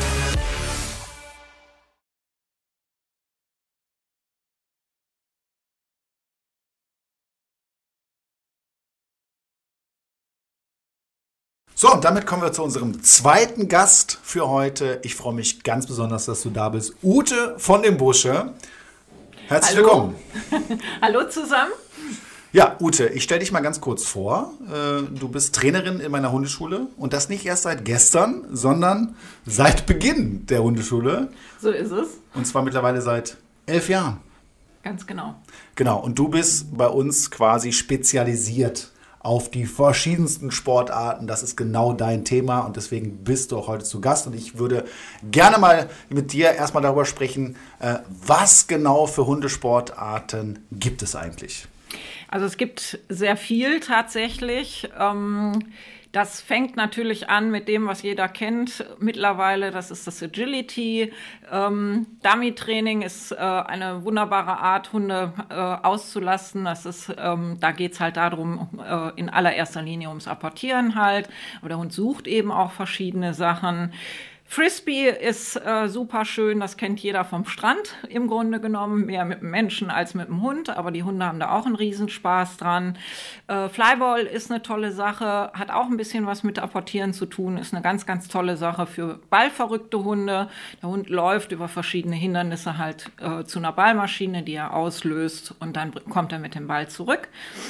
So, und damit kommen wir zu unserem zweiten Gast für heute. Ich freue mich ganz besonders, dass du da bist. Ute von dem Busche. Herzlich Hallo. willkommen. Hallo zusammen. Ja, Ute, ich stelle dich mal ganz kurz vor. Äh, Du bist Trainerin in meiner Hundeschule und das nicht erst seit gestern, sondern seit Beginn der Hundeschule. So ist es. Und zwar mittlerweile seit elf Jahren. Ganz genau. Genau, und du bist bei uns quasi spezialisiert auf die verschiedensten Sportarten. Das ist genau dein Thema und deswegen bist du auch heute zu Gast. Und ich würde gerne mal mit dir erstmal darüber sprechen, äh, was genau für Hundesportarten gibt es eigentlich? Also es gibt sehr viel tatsächlich. Ähm, das fängt natürlich an mit dem, was jeder kennt mittlerweile. Das ist das Agility. Ähm, Dummy-Training ist äh, eine wunderbare Art, Hunde äh, auszulasten. Das ist, ähm, da geht es halt darum, äh, in allererster Linie ums Apportieren halt. Aber der Hund sucht eben auch verschiedene Sachen. Frisbee ist äh, super schön, das kennt jeder vom Strand im Grunde genommen, mehr mit dem Menschen als mit dem Hund, aber die Hunde haben da auch einen Riesenspaß dran. Äh, Flyball ist eine tolle Sache, hat auch ein bisschen was mit Apportieren zu tun, ist eine ganz, ganz tolle Sache für ballverrückte Hunde. Der Hund läuft über verschiedene Hindernisse halt äh, zu einer Ballmaschine, die er auslöst und dann kommt er mit dem Ball zurück.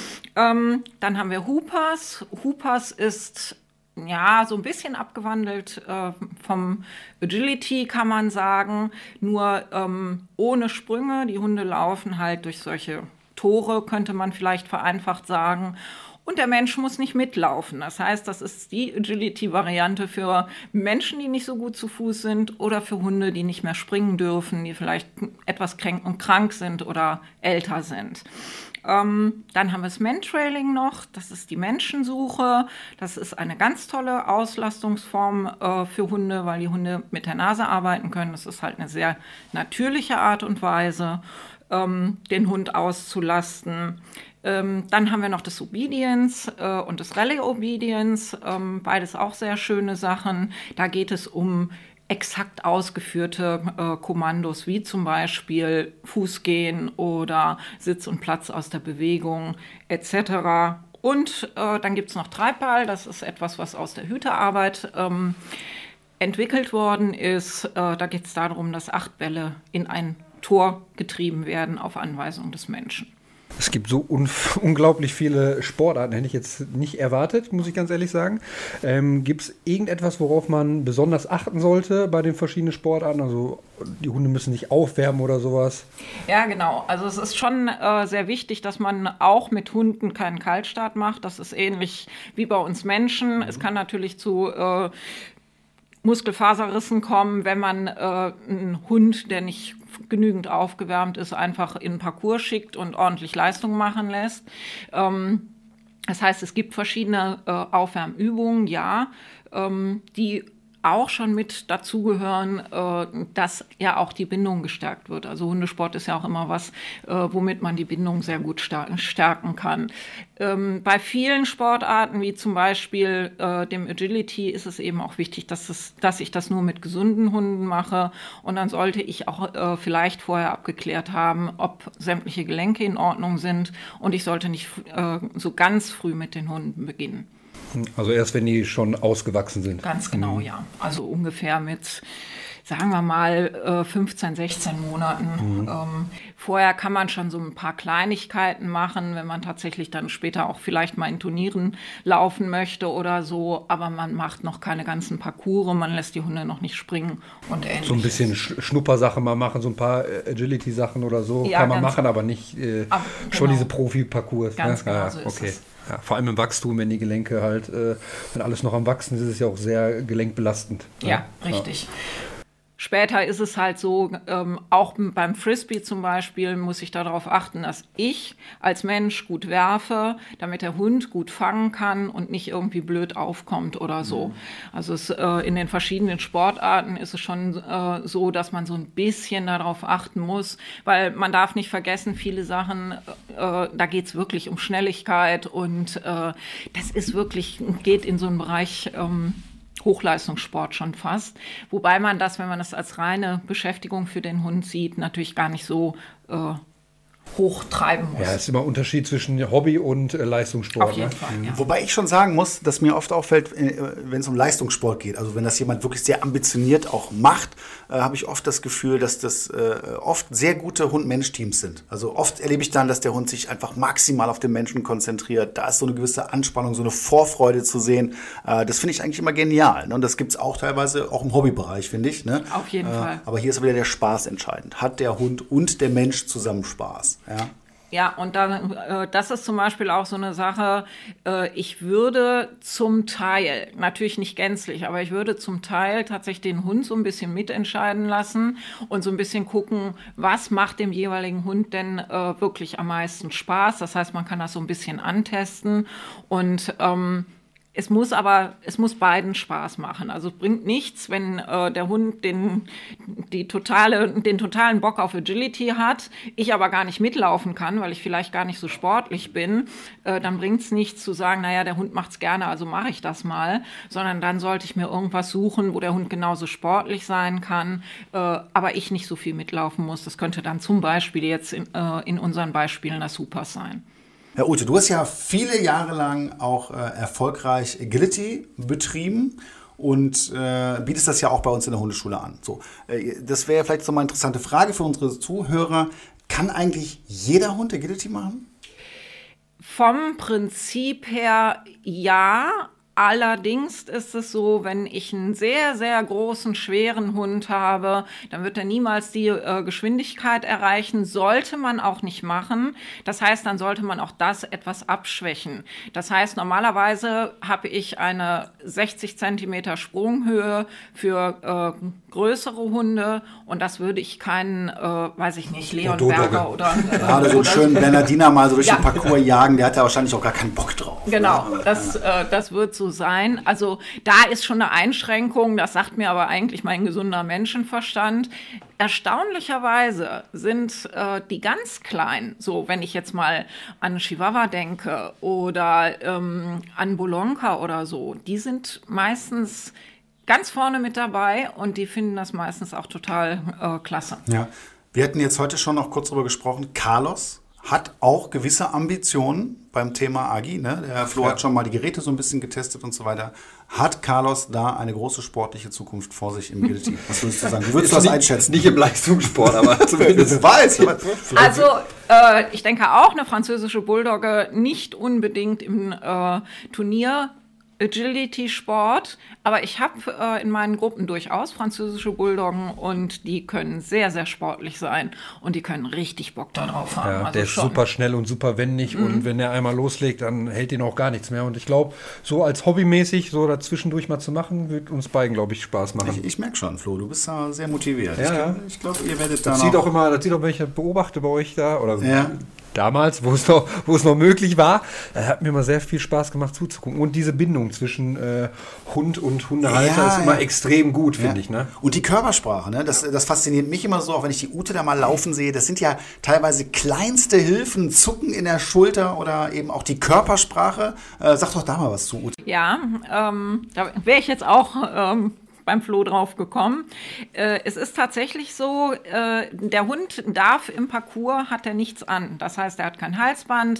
Ähm, dann haben wir Hoopers. Hoopers ist ja, so ein bisschen abgewandelt äh, vom Agility, kann man sagen, nur ähm, ohne Sprünge. Die Hunde laufen halt durch solche Tore, könnte man vielleicht vereinfacht sagen. Und der Mensch muss nicht mitlaufen. Das heißt, das ist die Agility-Variante für Menschen, die nicht so gut zu Fuß sind oder für Hunde, die nicht mehr springen dürfen, die vielleicht etwas krank und krank sind oder älter sind. Ähm, dann haben wir das Mantrailing noch, das ist die Menschensuche. Das ist eine ganz tolle Auslastungsform äh, für Hunde, weil die Hunde mit der Nase arbeiten können. Das ist halt eine sehr natürliche Art und Weise, ähm, den Hund auszulasten. Ähm, dann haben wir noch das Obedience äh, und das Rally Obedience, ähm, beides auch sehr schöne Sachen. Da geht es um exakt ausgeführte äh, Kommandos, wie zum Beispiel Fußgehen oder Sitz und Platz aus der Bewegung et cetera. Und äh, dann gibt es noch Treibball, das ist etwas, was aus der Hütearbeit ähm, entwickelt worden ist. Äh, da geht es darum, dass acht Bälle in ein Tor getrieben werden auf Anweisung des Menschen. Es gibt so un unglaublich viele Sportarten, hätte ich jetzt nicht erwartet, muss ich ganz ehrlich sagen. Ähm, gibt es irgendetwas, worauf man besonders achten sollte bei den verschiedenen Sportarten? Also die Hunde müssen nicht aufwärmen oder sowas? Ja, genau. Also es ist schon äh, sehr wichtig, dass man auch mit Hunden keinen Kaltstart macht. Das ist ähnlich wie bei uns Menschen. Mhm. Es kann natürlich zu äh, Muskelfaserrissen kommen, wenn man äh, einen Hund, der nicht genügend aufgewärmt ist, einfach in den Parcours schickt und ordentlich Leistung machen lässt. Ähm, das heißt, es gibt verschiedene äh, Aufwärmübungen, ja, ähm, die auch schon mit dazugehören, äh, dass ja auch die Bindung gestärkt wird. Also Hundesport ist ja auch immer was, äh, womit man die Bindung sehr gut stärken kann. Ähm, bei vielen Sportarten, wie zum Beispiel äh, dem Agility, ist es eben auch wichtig, dass, es, dass ich das nur mit gesunden Hunden mache. Und dann sollte ich auch äh, vielleicht vorher abgeklärt haben, ob sämtliche Gelenke in Ordnung sind. Und ich sollte nicht äh, so ganz früh mit den Hunden beginnen. Also erst, wenn die schon ausgewachsen sind. Ganz genau, mhm. ja. Also ungefähr mit, sagen wir mal, fünfzehn, sechzehn Monaten. Mhm. Ähm, vorher kann man schon so ein paar Kleinigkeiten machen, wenn man tatsächlich dann später auch vielleicht mal in Turnieren laufen möchte oder so. Aber man macht noch keine ganzen Parcours, man lässt die Hunde noch nicht springen und ähnliches. So ein bisschen Schnuppersachen mal machen, so ein paar Agility-Sachen oder so ja, kann man machen, aber nicht äh, ab, genau. schon diese Profi-Parcours. Ganz ne? genau, ah, so ist okay. es. Ja, vor allem im Wachstum, wenn die Gelenke halt, äh, wenn alles noch am Wachsen ist, ist es ja auch sehr gelenkbelastend. Ja, ja richtig. Ja. Später ist es halt so, ähm, auch beim Frisbee zum Beispiel muss ich darauf achten, dass ich als Mensch gut werfe, damit der Hund gut fangen kann und nicht irgendwie blöd aufkommt oder so. Mhm. Also es, äh, in den verschiedenen Sportarten ist es schon äh, so, dass man so ein bisschen darauf achten muss, weil man darf nicht vergessen, viele Sachen, äh, da geht es wirklich um Schnelligkeit und äh, das ist wirklich, geht in so einen Bereich ähm, Hochleistungssport schon fast. Wobei man das, wenn man das als reine Beschäftigung für den Hund sieht, natürlich gar nicht so äh, hochtreiben muss. Ja, es ist immer ein Unterschied zwischen Hobby und äh, Leistungssport. Auf jeden ne? Fall, ja. Wobei ich schon sagen muss, dass mir oft auffällt, äh, wenn es um Leistungssport geht, also wenn das jemand wirklich sehr ambitioniert auch macht, äh, habe ich oft das Gefühl, dass das äh, oft sehr gute Hund-Mensch-Teams sind. Also oft erlebe ich dann, dass der Hund sich einfach maximal auf den Menschen konzentriert. Da ist so eine gewisse Anspannung, so eine Vorfreude zu sehen. Äh, das finde ich eigentlich immer genial. Ne? Und das gibt es auch teilweise auch im Hobbybereich, finde ich. Ne? Auf jeden äh, Fall. Aber hier ist wieder der Spaß entscheidend. Hat der Hund und der Mensch zusammen Spaß? Ja. Ja, und dann, äh, das ist zum Beispiel auch so eine Sache, äh, ich würde zum Teil, natürlich nicht gänzlich, aber ich würde zum Teil tatsächlich den Hund so ein bisschen mitentscheiden lassen und so ein bisschen gucken, was macht dem jeweiligen Hund denn äh, wirklich am meisten Spaß. Das heißt, man kann das so ein bisschen antesten und ähm, es muss aber, es muss beiden Spaß machen. Also es bringt nichts, wenn äh, der Hund den, die totale, den totalen Bock auf Agility hat, ich aber gar nicht mitlaufen kann, weil ich vielleicht gar nicht so sportlich bin, äh, dann bringt es nichts zu sagen, naja, der Hund macht's gerne, also mache ich das mal, sondern dann sollte ich mir irgendwas suchen, wo der Hund genauso sportlich sein kann, äh, aber ich nicht so viel mitlaufen muss. Das könnte dann zum Beispiel jetzt in, äh, in unseren Beispielen das Supers sein. Herr Ute, du hast ja viele Jahre lang auch äh, erfolgreich Agility betrieben und äh, bietest das ja auch bei uns in der Hundeschule an. So, äh, das wäre vielleicht so mal eine interessante Frage für unsere Zuhörer. Kann eigentlich jeder Hund Agility machen? Vom Prinzip her ja. Allerdings ist es so, wenn ich einen sehr, sehr großen, schweren Hund habe, dann wird er niemals die äh, Geschwindigkeit erreichen. Sollte man auch nicht machen. Das heißt, dann sollte man auch das etwas abschwächen. Das heißt, normalerweise habe ich eine sechzig Zentimeter Sprunghöhe für äh, größere Hunde und das würde ich keinen, äh, weiß ich nicht, Leon Berger oder... Äh, Gerade so einen schönen Bernardiner mal so durch ja. den Parcours jagen, der hat ja wahrscheinlich auch gar keinen Bock drauf. Genau, ne? das, äh, das wird so sein. Also da ist schon eine Einschränkung, das sagt mir aber eigentlich mein gesunder Menschenverstand. Erstaunlicherweise sind äh, die ganz Kleinen, so wenn ich jetzt mal an Chihuahua denke oder ähm, an Bolonka oder so, die sind meistens ganz vorne mit dabei und die finden das meistens auch total äh, klasse. Ja, wir hatten jetzt heute schon noch kurz darüber gesprochen. Carlos hat auch gewisse Ambitionen beim Thema Agi. Ne? Der Flo ja. hat schon mal die Geräte so ein bisschen getestet und so weiter. Hat Carlos da eine große sportliche Zukunft vor sich im Agility? Was würdest du sagen? Wie würdest du das nicht, einschätzen? Nicht im Leistungssport, aber zumindest. Wer weiß. Also äh, ich denke auch, eine französische Bulldogge nicht unbedingt im äh, Turnier Agility-Sport, aber ich habe äh, in meinen Gruppen durchaus französische Bulldoggen und die können sehr, sehr sportlich sein und die können richtig Bock darauf haben. Ja, also der ist schon. super schnell und super wendig Mhm. und wenn der einmal loslegt, dann hält ihn auch gar nichts mehr. Und ich glaube, so als hobbymäßig so dazwischendurch mal zu machen, wird uns beiden, glaube ich, Spaß machen. Ich, ich merke schon, Flo, du bist da sehr motiviert. Ja, ich ja. glaube, ich glaub, ihr werdet da Das noch... sieht auch immer, das sieht auch, wenn ich das beobachte bei euch da, oder Ja. damals, wo es noch, wo es noch möglich war, äh, hat mir immer sehr viel Spaß gemacht zuzugucken. Und diese Bindung zwischen äh, Hund und Hundehalter Ja, ist immer ja. extrem gut, finde Ja. ich. Ne? Und die Körpersprache, ne? das, das fasziniert mich immer so, auch wenn ich die Ute da mal laufen sehe. Das sind ja teilweise kleinste Hilfen, Zucken in der Schulter oder eben auch die Körpersprache. Äh, sag doch da mal was zu, Ute. Ja, ähm, da wäre ich jetzt auch ähm, beim Flo drauf gekommen. Äh, es ist tatsächlich so, äh, der Hund darf im Parcours, hat er nichts an. Das heißt, er hat kein Halsband,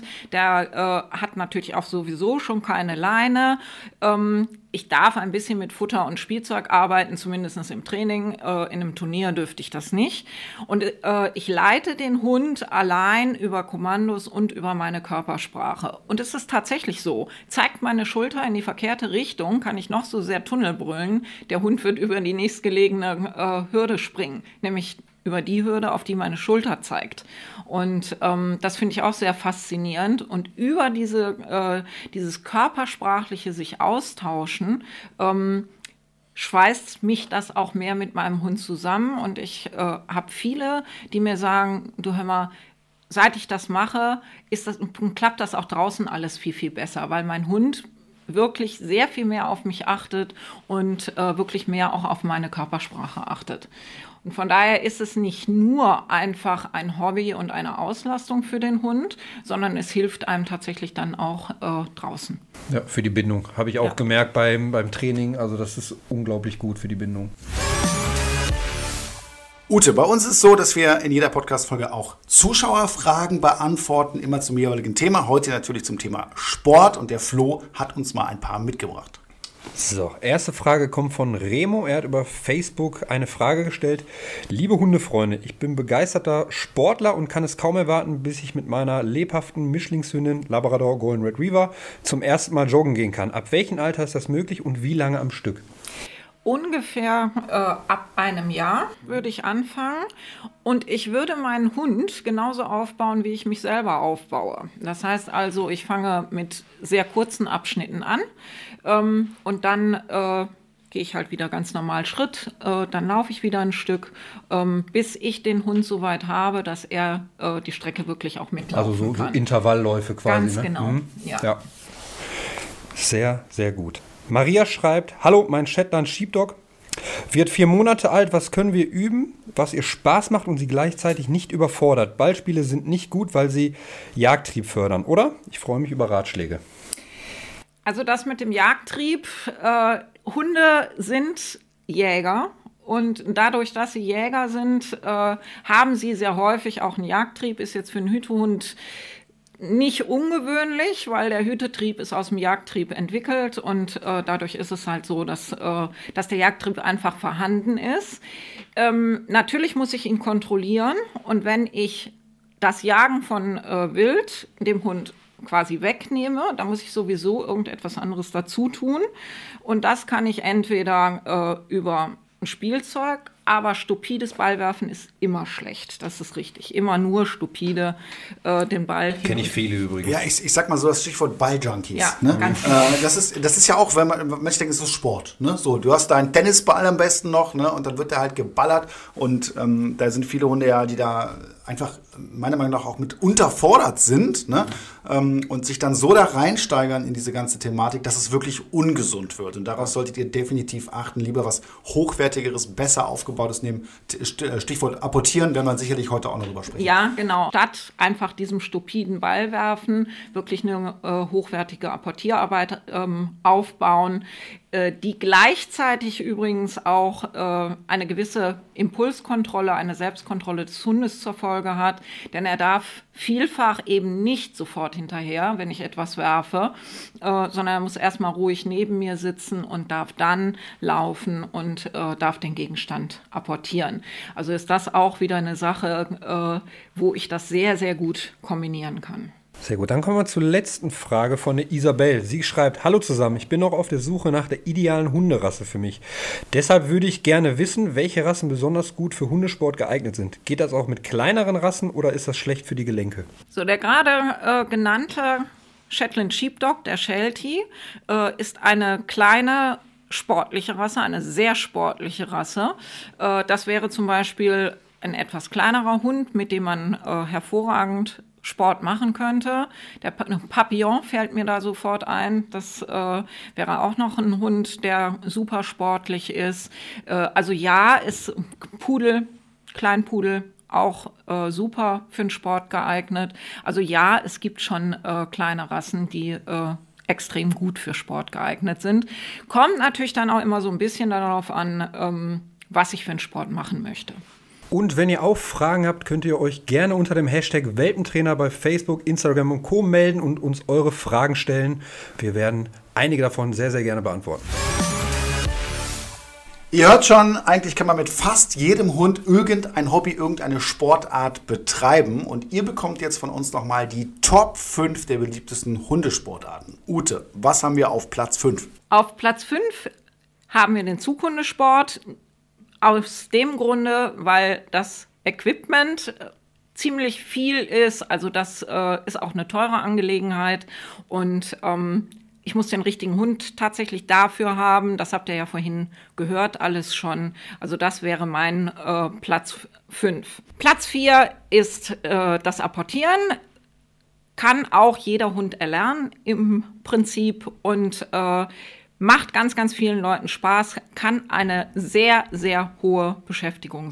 der äh, hat natürlich auch sowieso schon keine Leine. Ähm, ich darf ein bisschen mit Futter und Spielzeug arbeiten, zumindest im Training. Äh, in einem Turnier dürfte ich das nicht. Und äh, ich leite den Hund allein über Kommandos und über meine Körpersprache. Und es ist tatsächlich so. Zeigt meine Schulter in die verkehrte Richtung, kann ich noch so sehr Tunnel brüllen. Der Hund wird über die nächstgelegene äh, Hürde springen, nämlich über die Hürde, auf die meine Schulter zeigt. Und ähm, das finde ich auch sehr faszinierend. Und über diese, äh, dieses körpersprachliche sich austauschen, ähm, schweißt mich das auch mehr mit meinem Hund zusammen. Und ich äh, habe viele, die mir sagen, du hör mal, seit ich das mache, ist das, klappt das auch draußen alles viel, viel besser, weil mein Hund wirklich sehr viel mehr auf mich achtet und äh, wirklich mehr auch auf meine Körpersprache achtet. Und von daher ist es nicht nur einfach ein Hobby und eine Auslastung für den Hund, sondern es hilft einem tatsächlich dann auch äh, draußen. Ja, für die Bindung. Habe ich auch Ja. gemerkt beim, beim Training. Also das ist unglaublich gut für die Bindung. Ute, bei uns ist es so, dass wir in jeder Podcast-Folge auch Zuschauerfragen beantworten, immer zum jeweiligen Thema. Heute natürlich zum Thema Sport und der Flo hat uns mal ein paar mitgebracht. So, erste Frage kommt von Remo. Er hat über Facebook eine Frage gestellt. Liebe Hundefreunde, ich bin begeisterter Sportler und kann es kaum erwarten, bis ich mit meiner lebhaften Mischlingshündin Labrador Golden Retriever zum ersten Mal joggen gehen kann. Ab welchem Alter ist das möglich und wie lange am Stück? Ungefähr äh, ab einem Jahr würde ich anfangen und ich würde meinen Hund genauso aufbauen, wie ich mich selber aufbaue. Das heißt also, ich fange mit sehr kurzen Abschnitten an ähm, und dann äh, gehe ich halt wieder ganz normal Schritt, äh, dann laufe ich wieder ein Stück, ähm, bis ich den Hund so weit habe, dass er äh, die Strecke wirklich auch mitlaufen Also so, kann. so Intervallläufe quasi. Ganz ne? genau, Mhm. ja. ja. Sehr, sehr gut. Maria schreibt, hallo, mein Shetland Sheepdog wird vier Monate alt. Was können wir üben, was ihr Spaß macht und sie gleichzeitig nicht überfordert? Ballspiele sind nicht gut, weil sie Jagdtrieb fördern, oder? Ich freue mich über Ratschläge. Also das mit dem Jagdtrieb, äh, Hunde sind Jäger. Und dadurch, dass sie Jäger sind, äh, haben sie sehr häufig auch einen Jagdtrieb. Ist jetzt für einen Hütehund nicht ungewöhnlich, weil der Hütetrieb ist aus dem Jagdtrieb entwickelt und äh, dadurch ist es halt so, dass, äh, dass der Jagdtrieb einfach vorhanden ist. Ähm, natürlich muss ich ihn kontrollieren und wenn ich das Jagen von äh, Wild dem Hund quasi wegnehme, dann muss ich sowieso irgendetwas anderes dazu tun und das kann ich entweder äh, über ein Spielzeug, aber stupides Ballwerfen ist immer schlecht. Das ist richtig. Immer nur stupide äh, den Ball. Kenne ich viele übrigens. Ja, ich, ich sag mal so das Stichwort Balljunkies. Ja, ne? ganz äh, das, ist, das ist ja auch, wenn man, Mensch denkt, es ist Sport. Ne? So, du hast deinen Tennisball am besten noch, ne? Und dann wird der halt geballert. Und ähm, da sind viele Hunde ja, die da einfach meiner Meinung nach auch mit unterfordert sind, ne? ähm, und sich dann so da reinsteigern in diese ganze Thematik, dass es wirklich ungesund wird. Und darauf solltet ihr definitiv achten. Lieber was Hochwertigeres, besser aufgebautes nehmen. Stichwort apportieren, werden wir sicherlich heute auch noch drüber sprechen. Ja, genau. Statt einfach diesem stupiden Ballwerfen wirklich eine äh, hochwertige Apportierarbeit ähm, aufbauen, äh, die gleichzeitig übrigens auch äh, eine gewisse Impulskontrolle, eine Selbstkontrolle des Hundes zur Folge hat. Denn er darf vielfach eben nicht sofort hinterher, wenn ich etwas werfe, äh, sondern er muss erstmal ruhig neben mir sitzen und darf dann laufen und äh, darf den Gegenstand apportieren. Also ist das auch wieder eine Sache, äh, wo ich das sehr, sehr gut kombinieren kann. Sehr gut, dann kommen wir zur letzten Frage von der Isabel. Sie schreibt, hallo zusammen, ich bin noch auf der Suche nach der idealen Hunderasse für mich. Deshalb würde ich gerne wissen, welche Rassen besonders gut für Hundesport geeignet sind. Geht das auch mit kleineren Rassen oder ist das schlecht für die Gelenke? So, der gerade äh, genannte Shetland Sheepdog, der Sheltie, äh, ist eine kleine sportliche Rasse, eine sehr sportliche Rasse. Äh, das wäre zum Beispiel ein etwas kleinerer Hund, mit dem man äh, hervorragend Sport machen könnte. Der Papillon fällt mir da sofort ein. Das äh, wäre auch noch ein Hund, der super sportlich ist. Äh, also ja, ist Pudel, Kleinpudel, auch äh, super für den Sport geeignet. Also ja, es gibt schon äh, kleine Rassen, die äh, extrem gut für Sport geeignet sind. Kommt natürlich dann auch immer so ein bisschen darauf an, ähm, was ich für einen Sport machen möchte. Und wenn ihr auch Fragen habt, könnt ihr euch gerne unter dem Hashtag Welpentrainer bei Facebook, Instagram und Co. melden und uns eure Fragen stellen. Wir werden einige davon sehr, sehr gerne beantworten. Ihr hört schon, eigentlich kann man mit fast jedem Hund irgendein Hobby, irgendeine Sportart betreiben. Und ihr bekommt jetzt von uns nochmal die Top fünf der beliebtesten Hundesportarten. Ute, was haben wir auf Platz fünf? Auf Platz fünf haben wir den Zughundesport. Aus dem Grunde, weil das Equipment ziemlich viel ist. Also das äh, ist auch eine teure Angelegenheit. Und ähm, ich muss den richtigen Hund tatsächlich dafür haben. Das habt ihr ja vorhin gehört, alles schon. Also das wäre mein äh, Platz fünf. Platz vier ist äh, das Apportieren. Kann auch jeder Hund erlernen im Prinzip und äh, macht ganz, ganz vielen Leuten Spaß, kann eine sehr, sehr hohe Beschäftigung sein.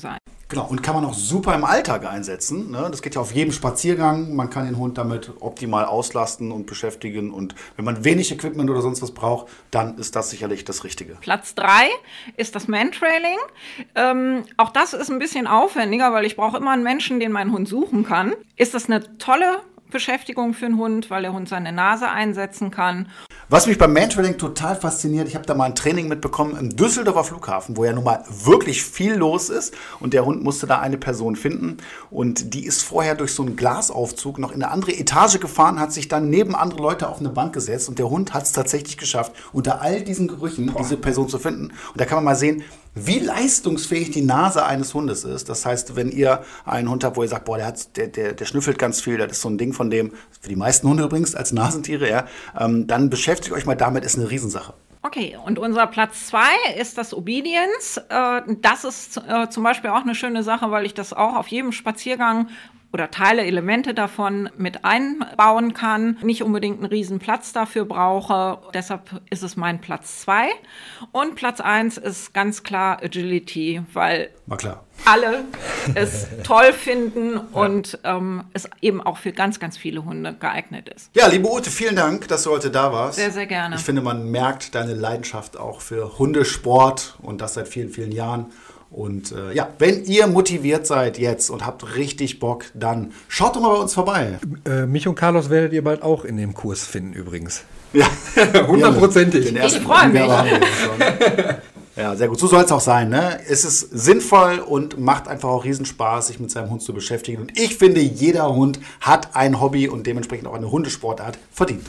Genau, und kann man auch super im Alltag einsetzen. Ne? Das geht ja auf jedem Spaziergang. Man kann den Hund damit optimal auslasten und beschäftigen. Und wenn man wenig Equipment oder sonst was braucht, dann ist das sicherlich das Richtige. Platz drei ist das Mantrailing. Ähm, auch das ist ein bisschen aufwendiger, weil ich brauche immer einen Menschen, den mein Hund suchen kann. Ist das eine tolle Beschäftigung für einen Hund, weil der Hund seine Nase einsetzen kann. Was mich beim Mantrailing total fasziniert, ich habe da mal ein Training mitbekommen im Düsseldorfer Flughafen, wo ja nun mal wirklich viel los ist und der Hund musste da eine Person finden und die ist vorher durch so einen Glasaufzug noch in eine andere Etage gefahren, hat sich dann neben andere Leute auf eine Bank gesetzt und der Hund hat es tatsächlich geschafft, unter all diesen Gerüchen diese Person zu finden. Und da kann man mal sehen, wie leistungsfähig die Nase eines Hundes ist. Das heißt, wenn ihr einen Hund habt, wo ihr sagt, boah, der, hat, der, der, der schnüffelt ganz viel, das ist so ein Ding von dem, für die meisten Hunde übrigens, als Nasentiere, ja, ähm, dann beschäftigt euch mal damit, ist eine Riesensache. Okay, und unser Platz zwei ist das Obedience. Äh, das ist äh, zum Beispiel auch eine schöne Sache, weil ich das auch auf jedem Spaziergang oder Teile, Elemente davon mit einbauen kann, nicht unbedingt einen riesen Platz dafür brauche. Deshalb ist es mein Platz zwei. Und Platz eins ist ganz klar Agility, weil War klar. alle es toll finden und ähm, es eben auch für ganz, ganz viele Hunde geeignet ist. Ja, liebe Ute, vielen Dank, dass du heute da warst. Sehr, sehr gerne. Ich finde, man merkt deine Leidenschaft auch für Hundesport und das seit vielen, vielen Jahren. Und äh, ja, wenn ihr motiviert seid jetzt und habt richtig Bock, dann schaut doch mal bei uns vorbei. Äh, mich und Carlos werdet ihr bald auch in dem Kurs finden übrigens. Ja, Hundertprozentig. Den ersten Ich freu mich. Anwerber haben wir schon. Ja, sehr gut. So soll es auch sein. Ne? Es ist sinnvoll und macht einfach auch Riesenspaß, sich mit seinem Hund zu beschäftigen. Und ich finde, jeder Hund hat ein Hobby und dementsprechend auch eine Hundesportart verdient.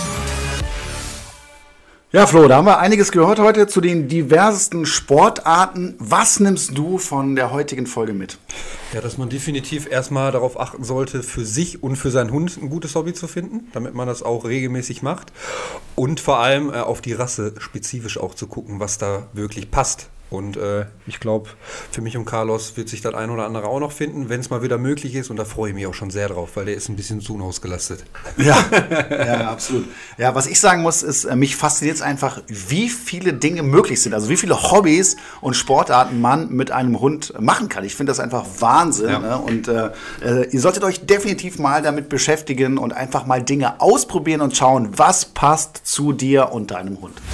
Ja, Flo, da haben wir einiges gehört heute zu den diversesten Sportarten. Was nimmst du von der heutigen Folge mit? Ja, dass man definitiv erstmal darauf achten sollte, für sich und für seinen Hund ein gutes Hobby zu finden, damit man das auch regelmäßig macht. Und vor allem äh, auf die Rasse spezifisch auch zu gucken, was da wirklich passt. Und äh, ich glaube, für mich und Carlos wird sich das ein oder andere auch noch finden, wenn es mal wieder möglich ist. Und da freue ich mich auch schon sehr drauf, weil der ist ein bisschen zu ausgelastet. Ja, ja, absolut. Ja, was ich sagen muss, ist, äh, mich fasziniert es einfach, wie viele Dinge möglich sind. Also wie viele Hobbys und Sportarten man mit einem Hund machen kann. Ich finde das einfach Wahnsinn. Ja. Ne? Und äh, äh, ihr solltet euch definitiv mal damit beschäftigen und einfach mal Dinge ausprobieren und schauen, was passt zu dir und deinem Hund.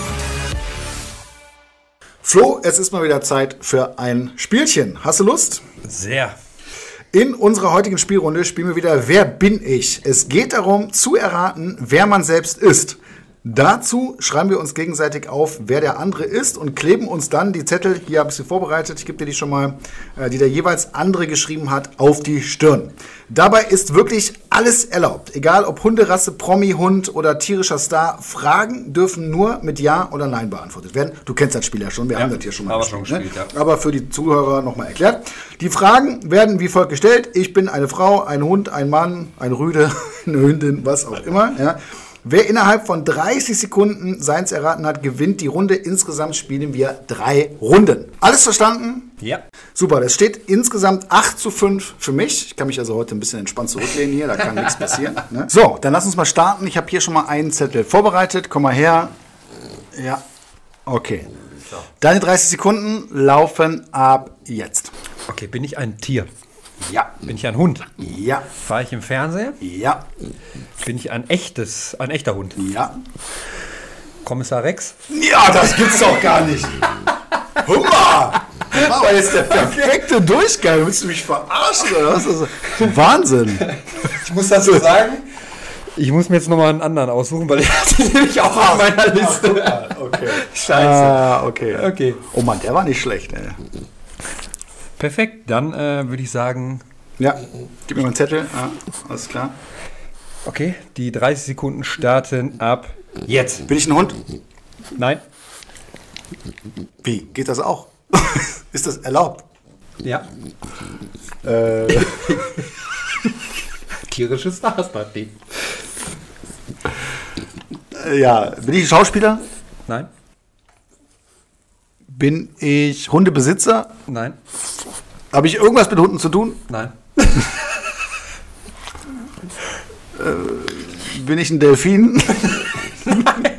Flo, es ist mal wieder Zeit für ein Spielchen. Hast du Lust? Sehr. In unserer heutigen Spielrunde spielen wir wieder Wer bin ich? Es geht darum, zu erraten, wer man selbst ist. Dazu schreiben wir uns gegenseitig auf, wer der andere ist und kleben uns dann die Zettel, hier habe ich sie vorbereitet, ich gebe dir die schon mal, die der jeweils andere geschrieben hat, auf die Stirn. Dabei ist wirklich alles erlaubt, egal ob Hunderasse, Promi, Hund oder tierischer Star. Fragen dürfen nur mit Ja oder Nein beantwortet werden. Du kennst das Spiel ja schon, wir Ja, haben das hier schon mal haben wir gespielt, schon gespielt, ne? ja. Aber für die Zuhörer nochmal erklärt. Die Fragen werden wie folgt gestellt. Ich bin eine Frau, ein Hund, ein Mann, ein Rüde, eine Hündin, was auch immer, ja. Wer innerhalb von dreißig Sekunden seins erraten hat, gewinnt die Runde. Insgesamt spielen wir drei Runden. Alles verstanden? Ja. Super, das steht insgesamt acht zu fünf für mich. Ich kann mich also heute ein bisschen entspannt zurücklehnen hier, da kann nichts passieren. Ne? So, dann lass uns mal starten. Ich habe hier schon mal einen Zettel vorbereitet. Komm mal her. Ja, okay. Deine dreißig Sekunden laufen ab jetzt. Okay, bin ich ein Tier? Ja, Bin ich ein Hund? ja, Fahre ich im Fernseher? ja, Bin ich ein echtes, ein echter Hund? ja. Kommissar Rex? Ja, das gibt's doch gar nicht. Hummer! Das war aber jetzt der perfekte Durchgang. Willst du mich verarschen oder was? Also, Wahnsinn. Ich muss dazu sagen, ich muss mir jetzt nochmal einen anderen aussuchen, weil ich hatte nämlich auch auf meiner Liste. Okay. Scheiße. Ah, okay. Okay. Oh Mann, der war nicht schlecht, ey. Perfekt, dann äh, würde ich sagen, Ja, gib mir mal einen Zettel. Ja, alles klar. okay, die dreißig Sekunden starten ab jetzt. Bin ich ein Hund? Nein? Wie? Geht das auch? Ist das erlaubt? Ja. Äh, Tierische Stars-Party. ja, bin ich ein Schauspieler? Nein? Bin ich Hundebesitzer? Nein? Habe ich irgendwas mit Hunden zu tun? Nein? Bin ich ein Delfin?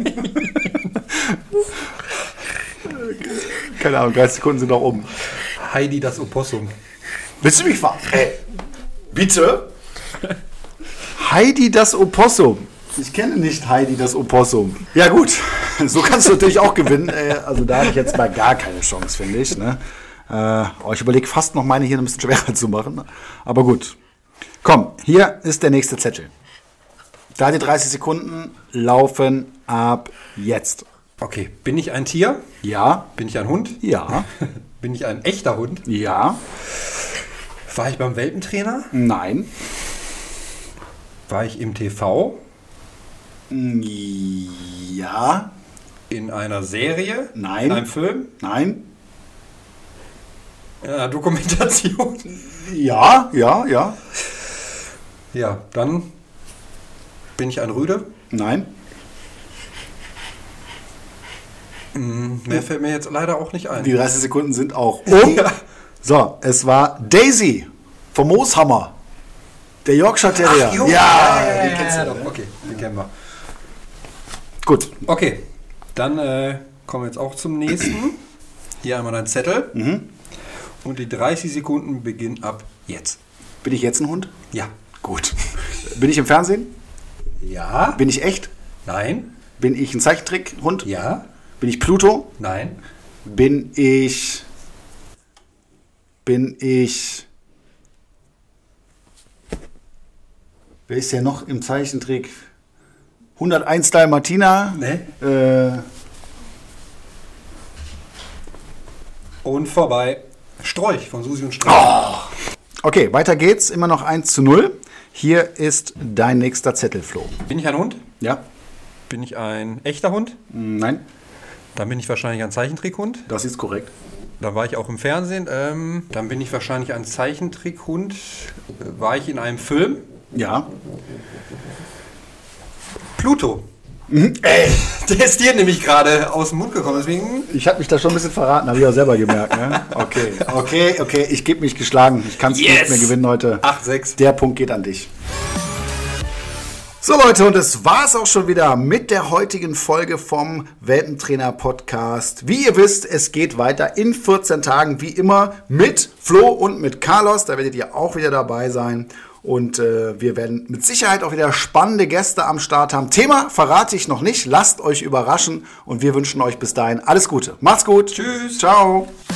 Keine Ahnung, dreißig Sekunden sind noch um. Heidi das Opossum. Willst du mich ver... Ey, bitte? Heidi das Opossum. Ich kenne nicht Heidi das Opossum. Ja gut, so kannst du natürlich auch gewinnen. Äh, Also da habe ich jetzt mal gar keine Chance, finde ich. Ne? Äh, oh, ich überlege fast noch meine hier ein bisschen schwerer zu machen. Aber gut. Komm, hier ist der nächste Zettel. Da die dreißig Sekunden laufen ab jetzt. Okay, bin ich ein Tier? Ja, Bin ich ein Hund? ja, Bin ich ein echter Hund? ja, War ich beim Welpentrainer? nein, War ich im T V? ja, In einer Serie? Nein. In einem Film? nein, In einer Dokumentation? ja, ja, ja, Ja, dann bin ich ein Rüde. nein, Mehr fällt mir jetzt leider auch nicht ein. die dreißig Sekunden sind auch um. So, es war Daisy vom Mooshammer. Der Yorkshire Terrier. Ach, jo. ja, ja, den kennst ja, du. doch. Okay, den kennen wir. Gut, Okay, dann äh, kommen wir jetzt auch zum nächsten. Hier einmal dein Zettel. Mhm. Und die dreißig Sekunden beginnen ab jetzt. bin ich jetzt ein Hund? Ja. Gut. Bin ich im Fernsehen? Ja. Bin ich echt? Nein. Bin ich ein Zeichentrick-Hund? Ja. Bin ich Pluto? Nein. Bin ich. Bin ich. Wer ist ja noch im Zeichentrick? hunderteins Dalmatiner. Ne? Äh, Und vorbei. Strolch von Susi und Strolch. okay, weiter geht's. Immer noch eins zu null. Hier ist dein nächster Zettel, Flo. Bin ich ein Hund? Ja? Bin ich ein echter Hund? Nein, Dann bin ich wahrscheinlich ein Zeichentrickhund. das ist korrekt. Dann war ich auch im Fernsehen. Ähm, dann bin ich wahrscheinlich ein Zeichentrickhund. Äh, War ich in einem Film? Ja. Pluto. Ey, der ist dir nämlich gerade aus dem Mund gekommen, deswegen. Ich habe mich da schon ein bisschen verraten, habe ich auch selber gemerkt. Ne? Okay, okay, okay, ich gebe mich geschlagen. Ich kann es Yes! nicht mehr gewinnen heute. acht sechs. Der Punkt geht an dich. So Leute, und das war's auch schon wieder mit der heutigen Folge vom Welpentrainer Podcast. Wie ihr wisst, es geht weiter in vierzehn Tagen, wie immer, mit Flo und mit Carlos. Da werdet ihr auch wieder dabei sein. Und äh, wir werden mit Sicherheit auch wieder spannende Gäste am Start haben. Thema verrate ich noch nicht. Lasst euch überraschen. Und wir wünschen euch bis dahin alles Gute. Macht's gut. Tschüss. Ciao.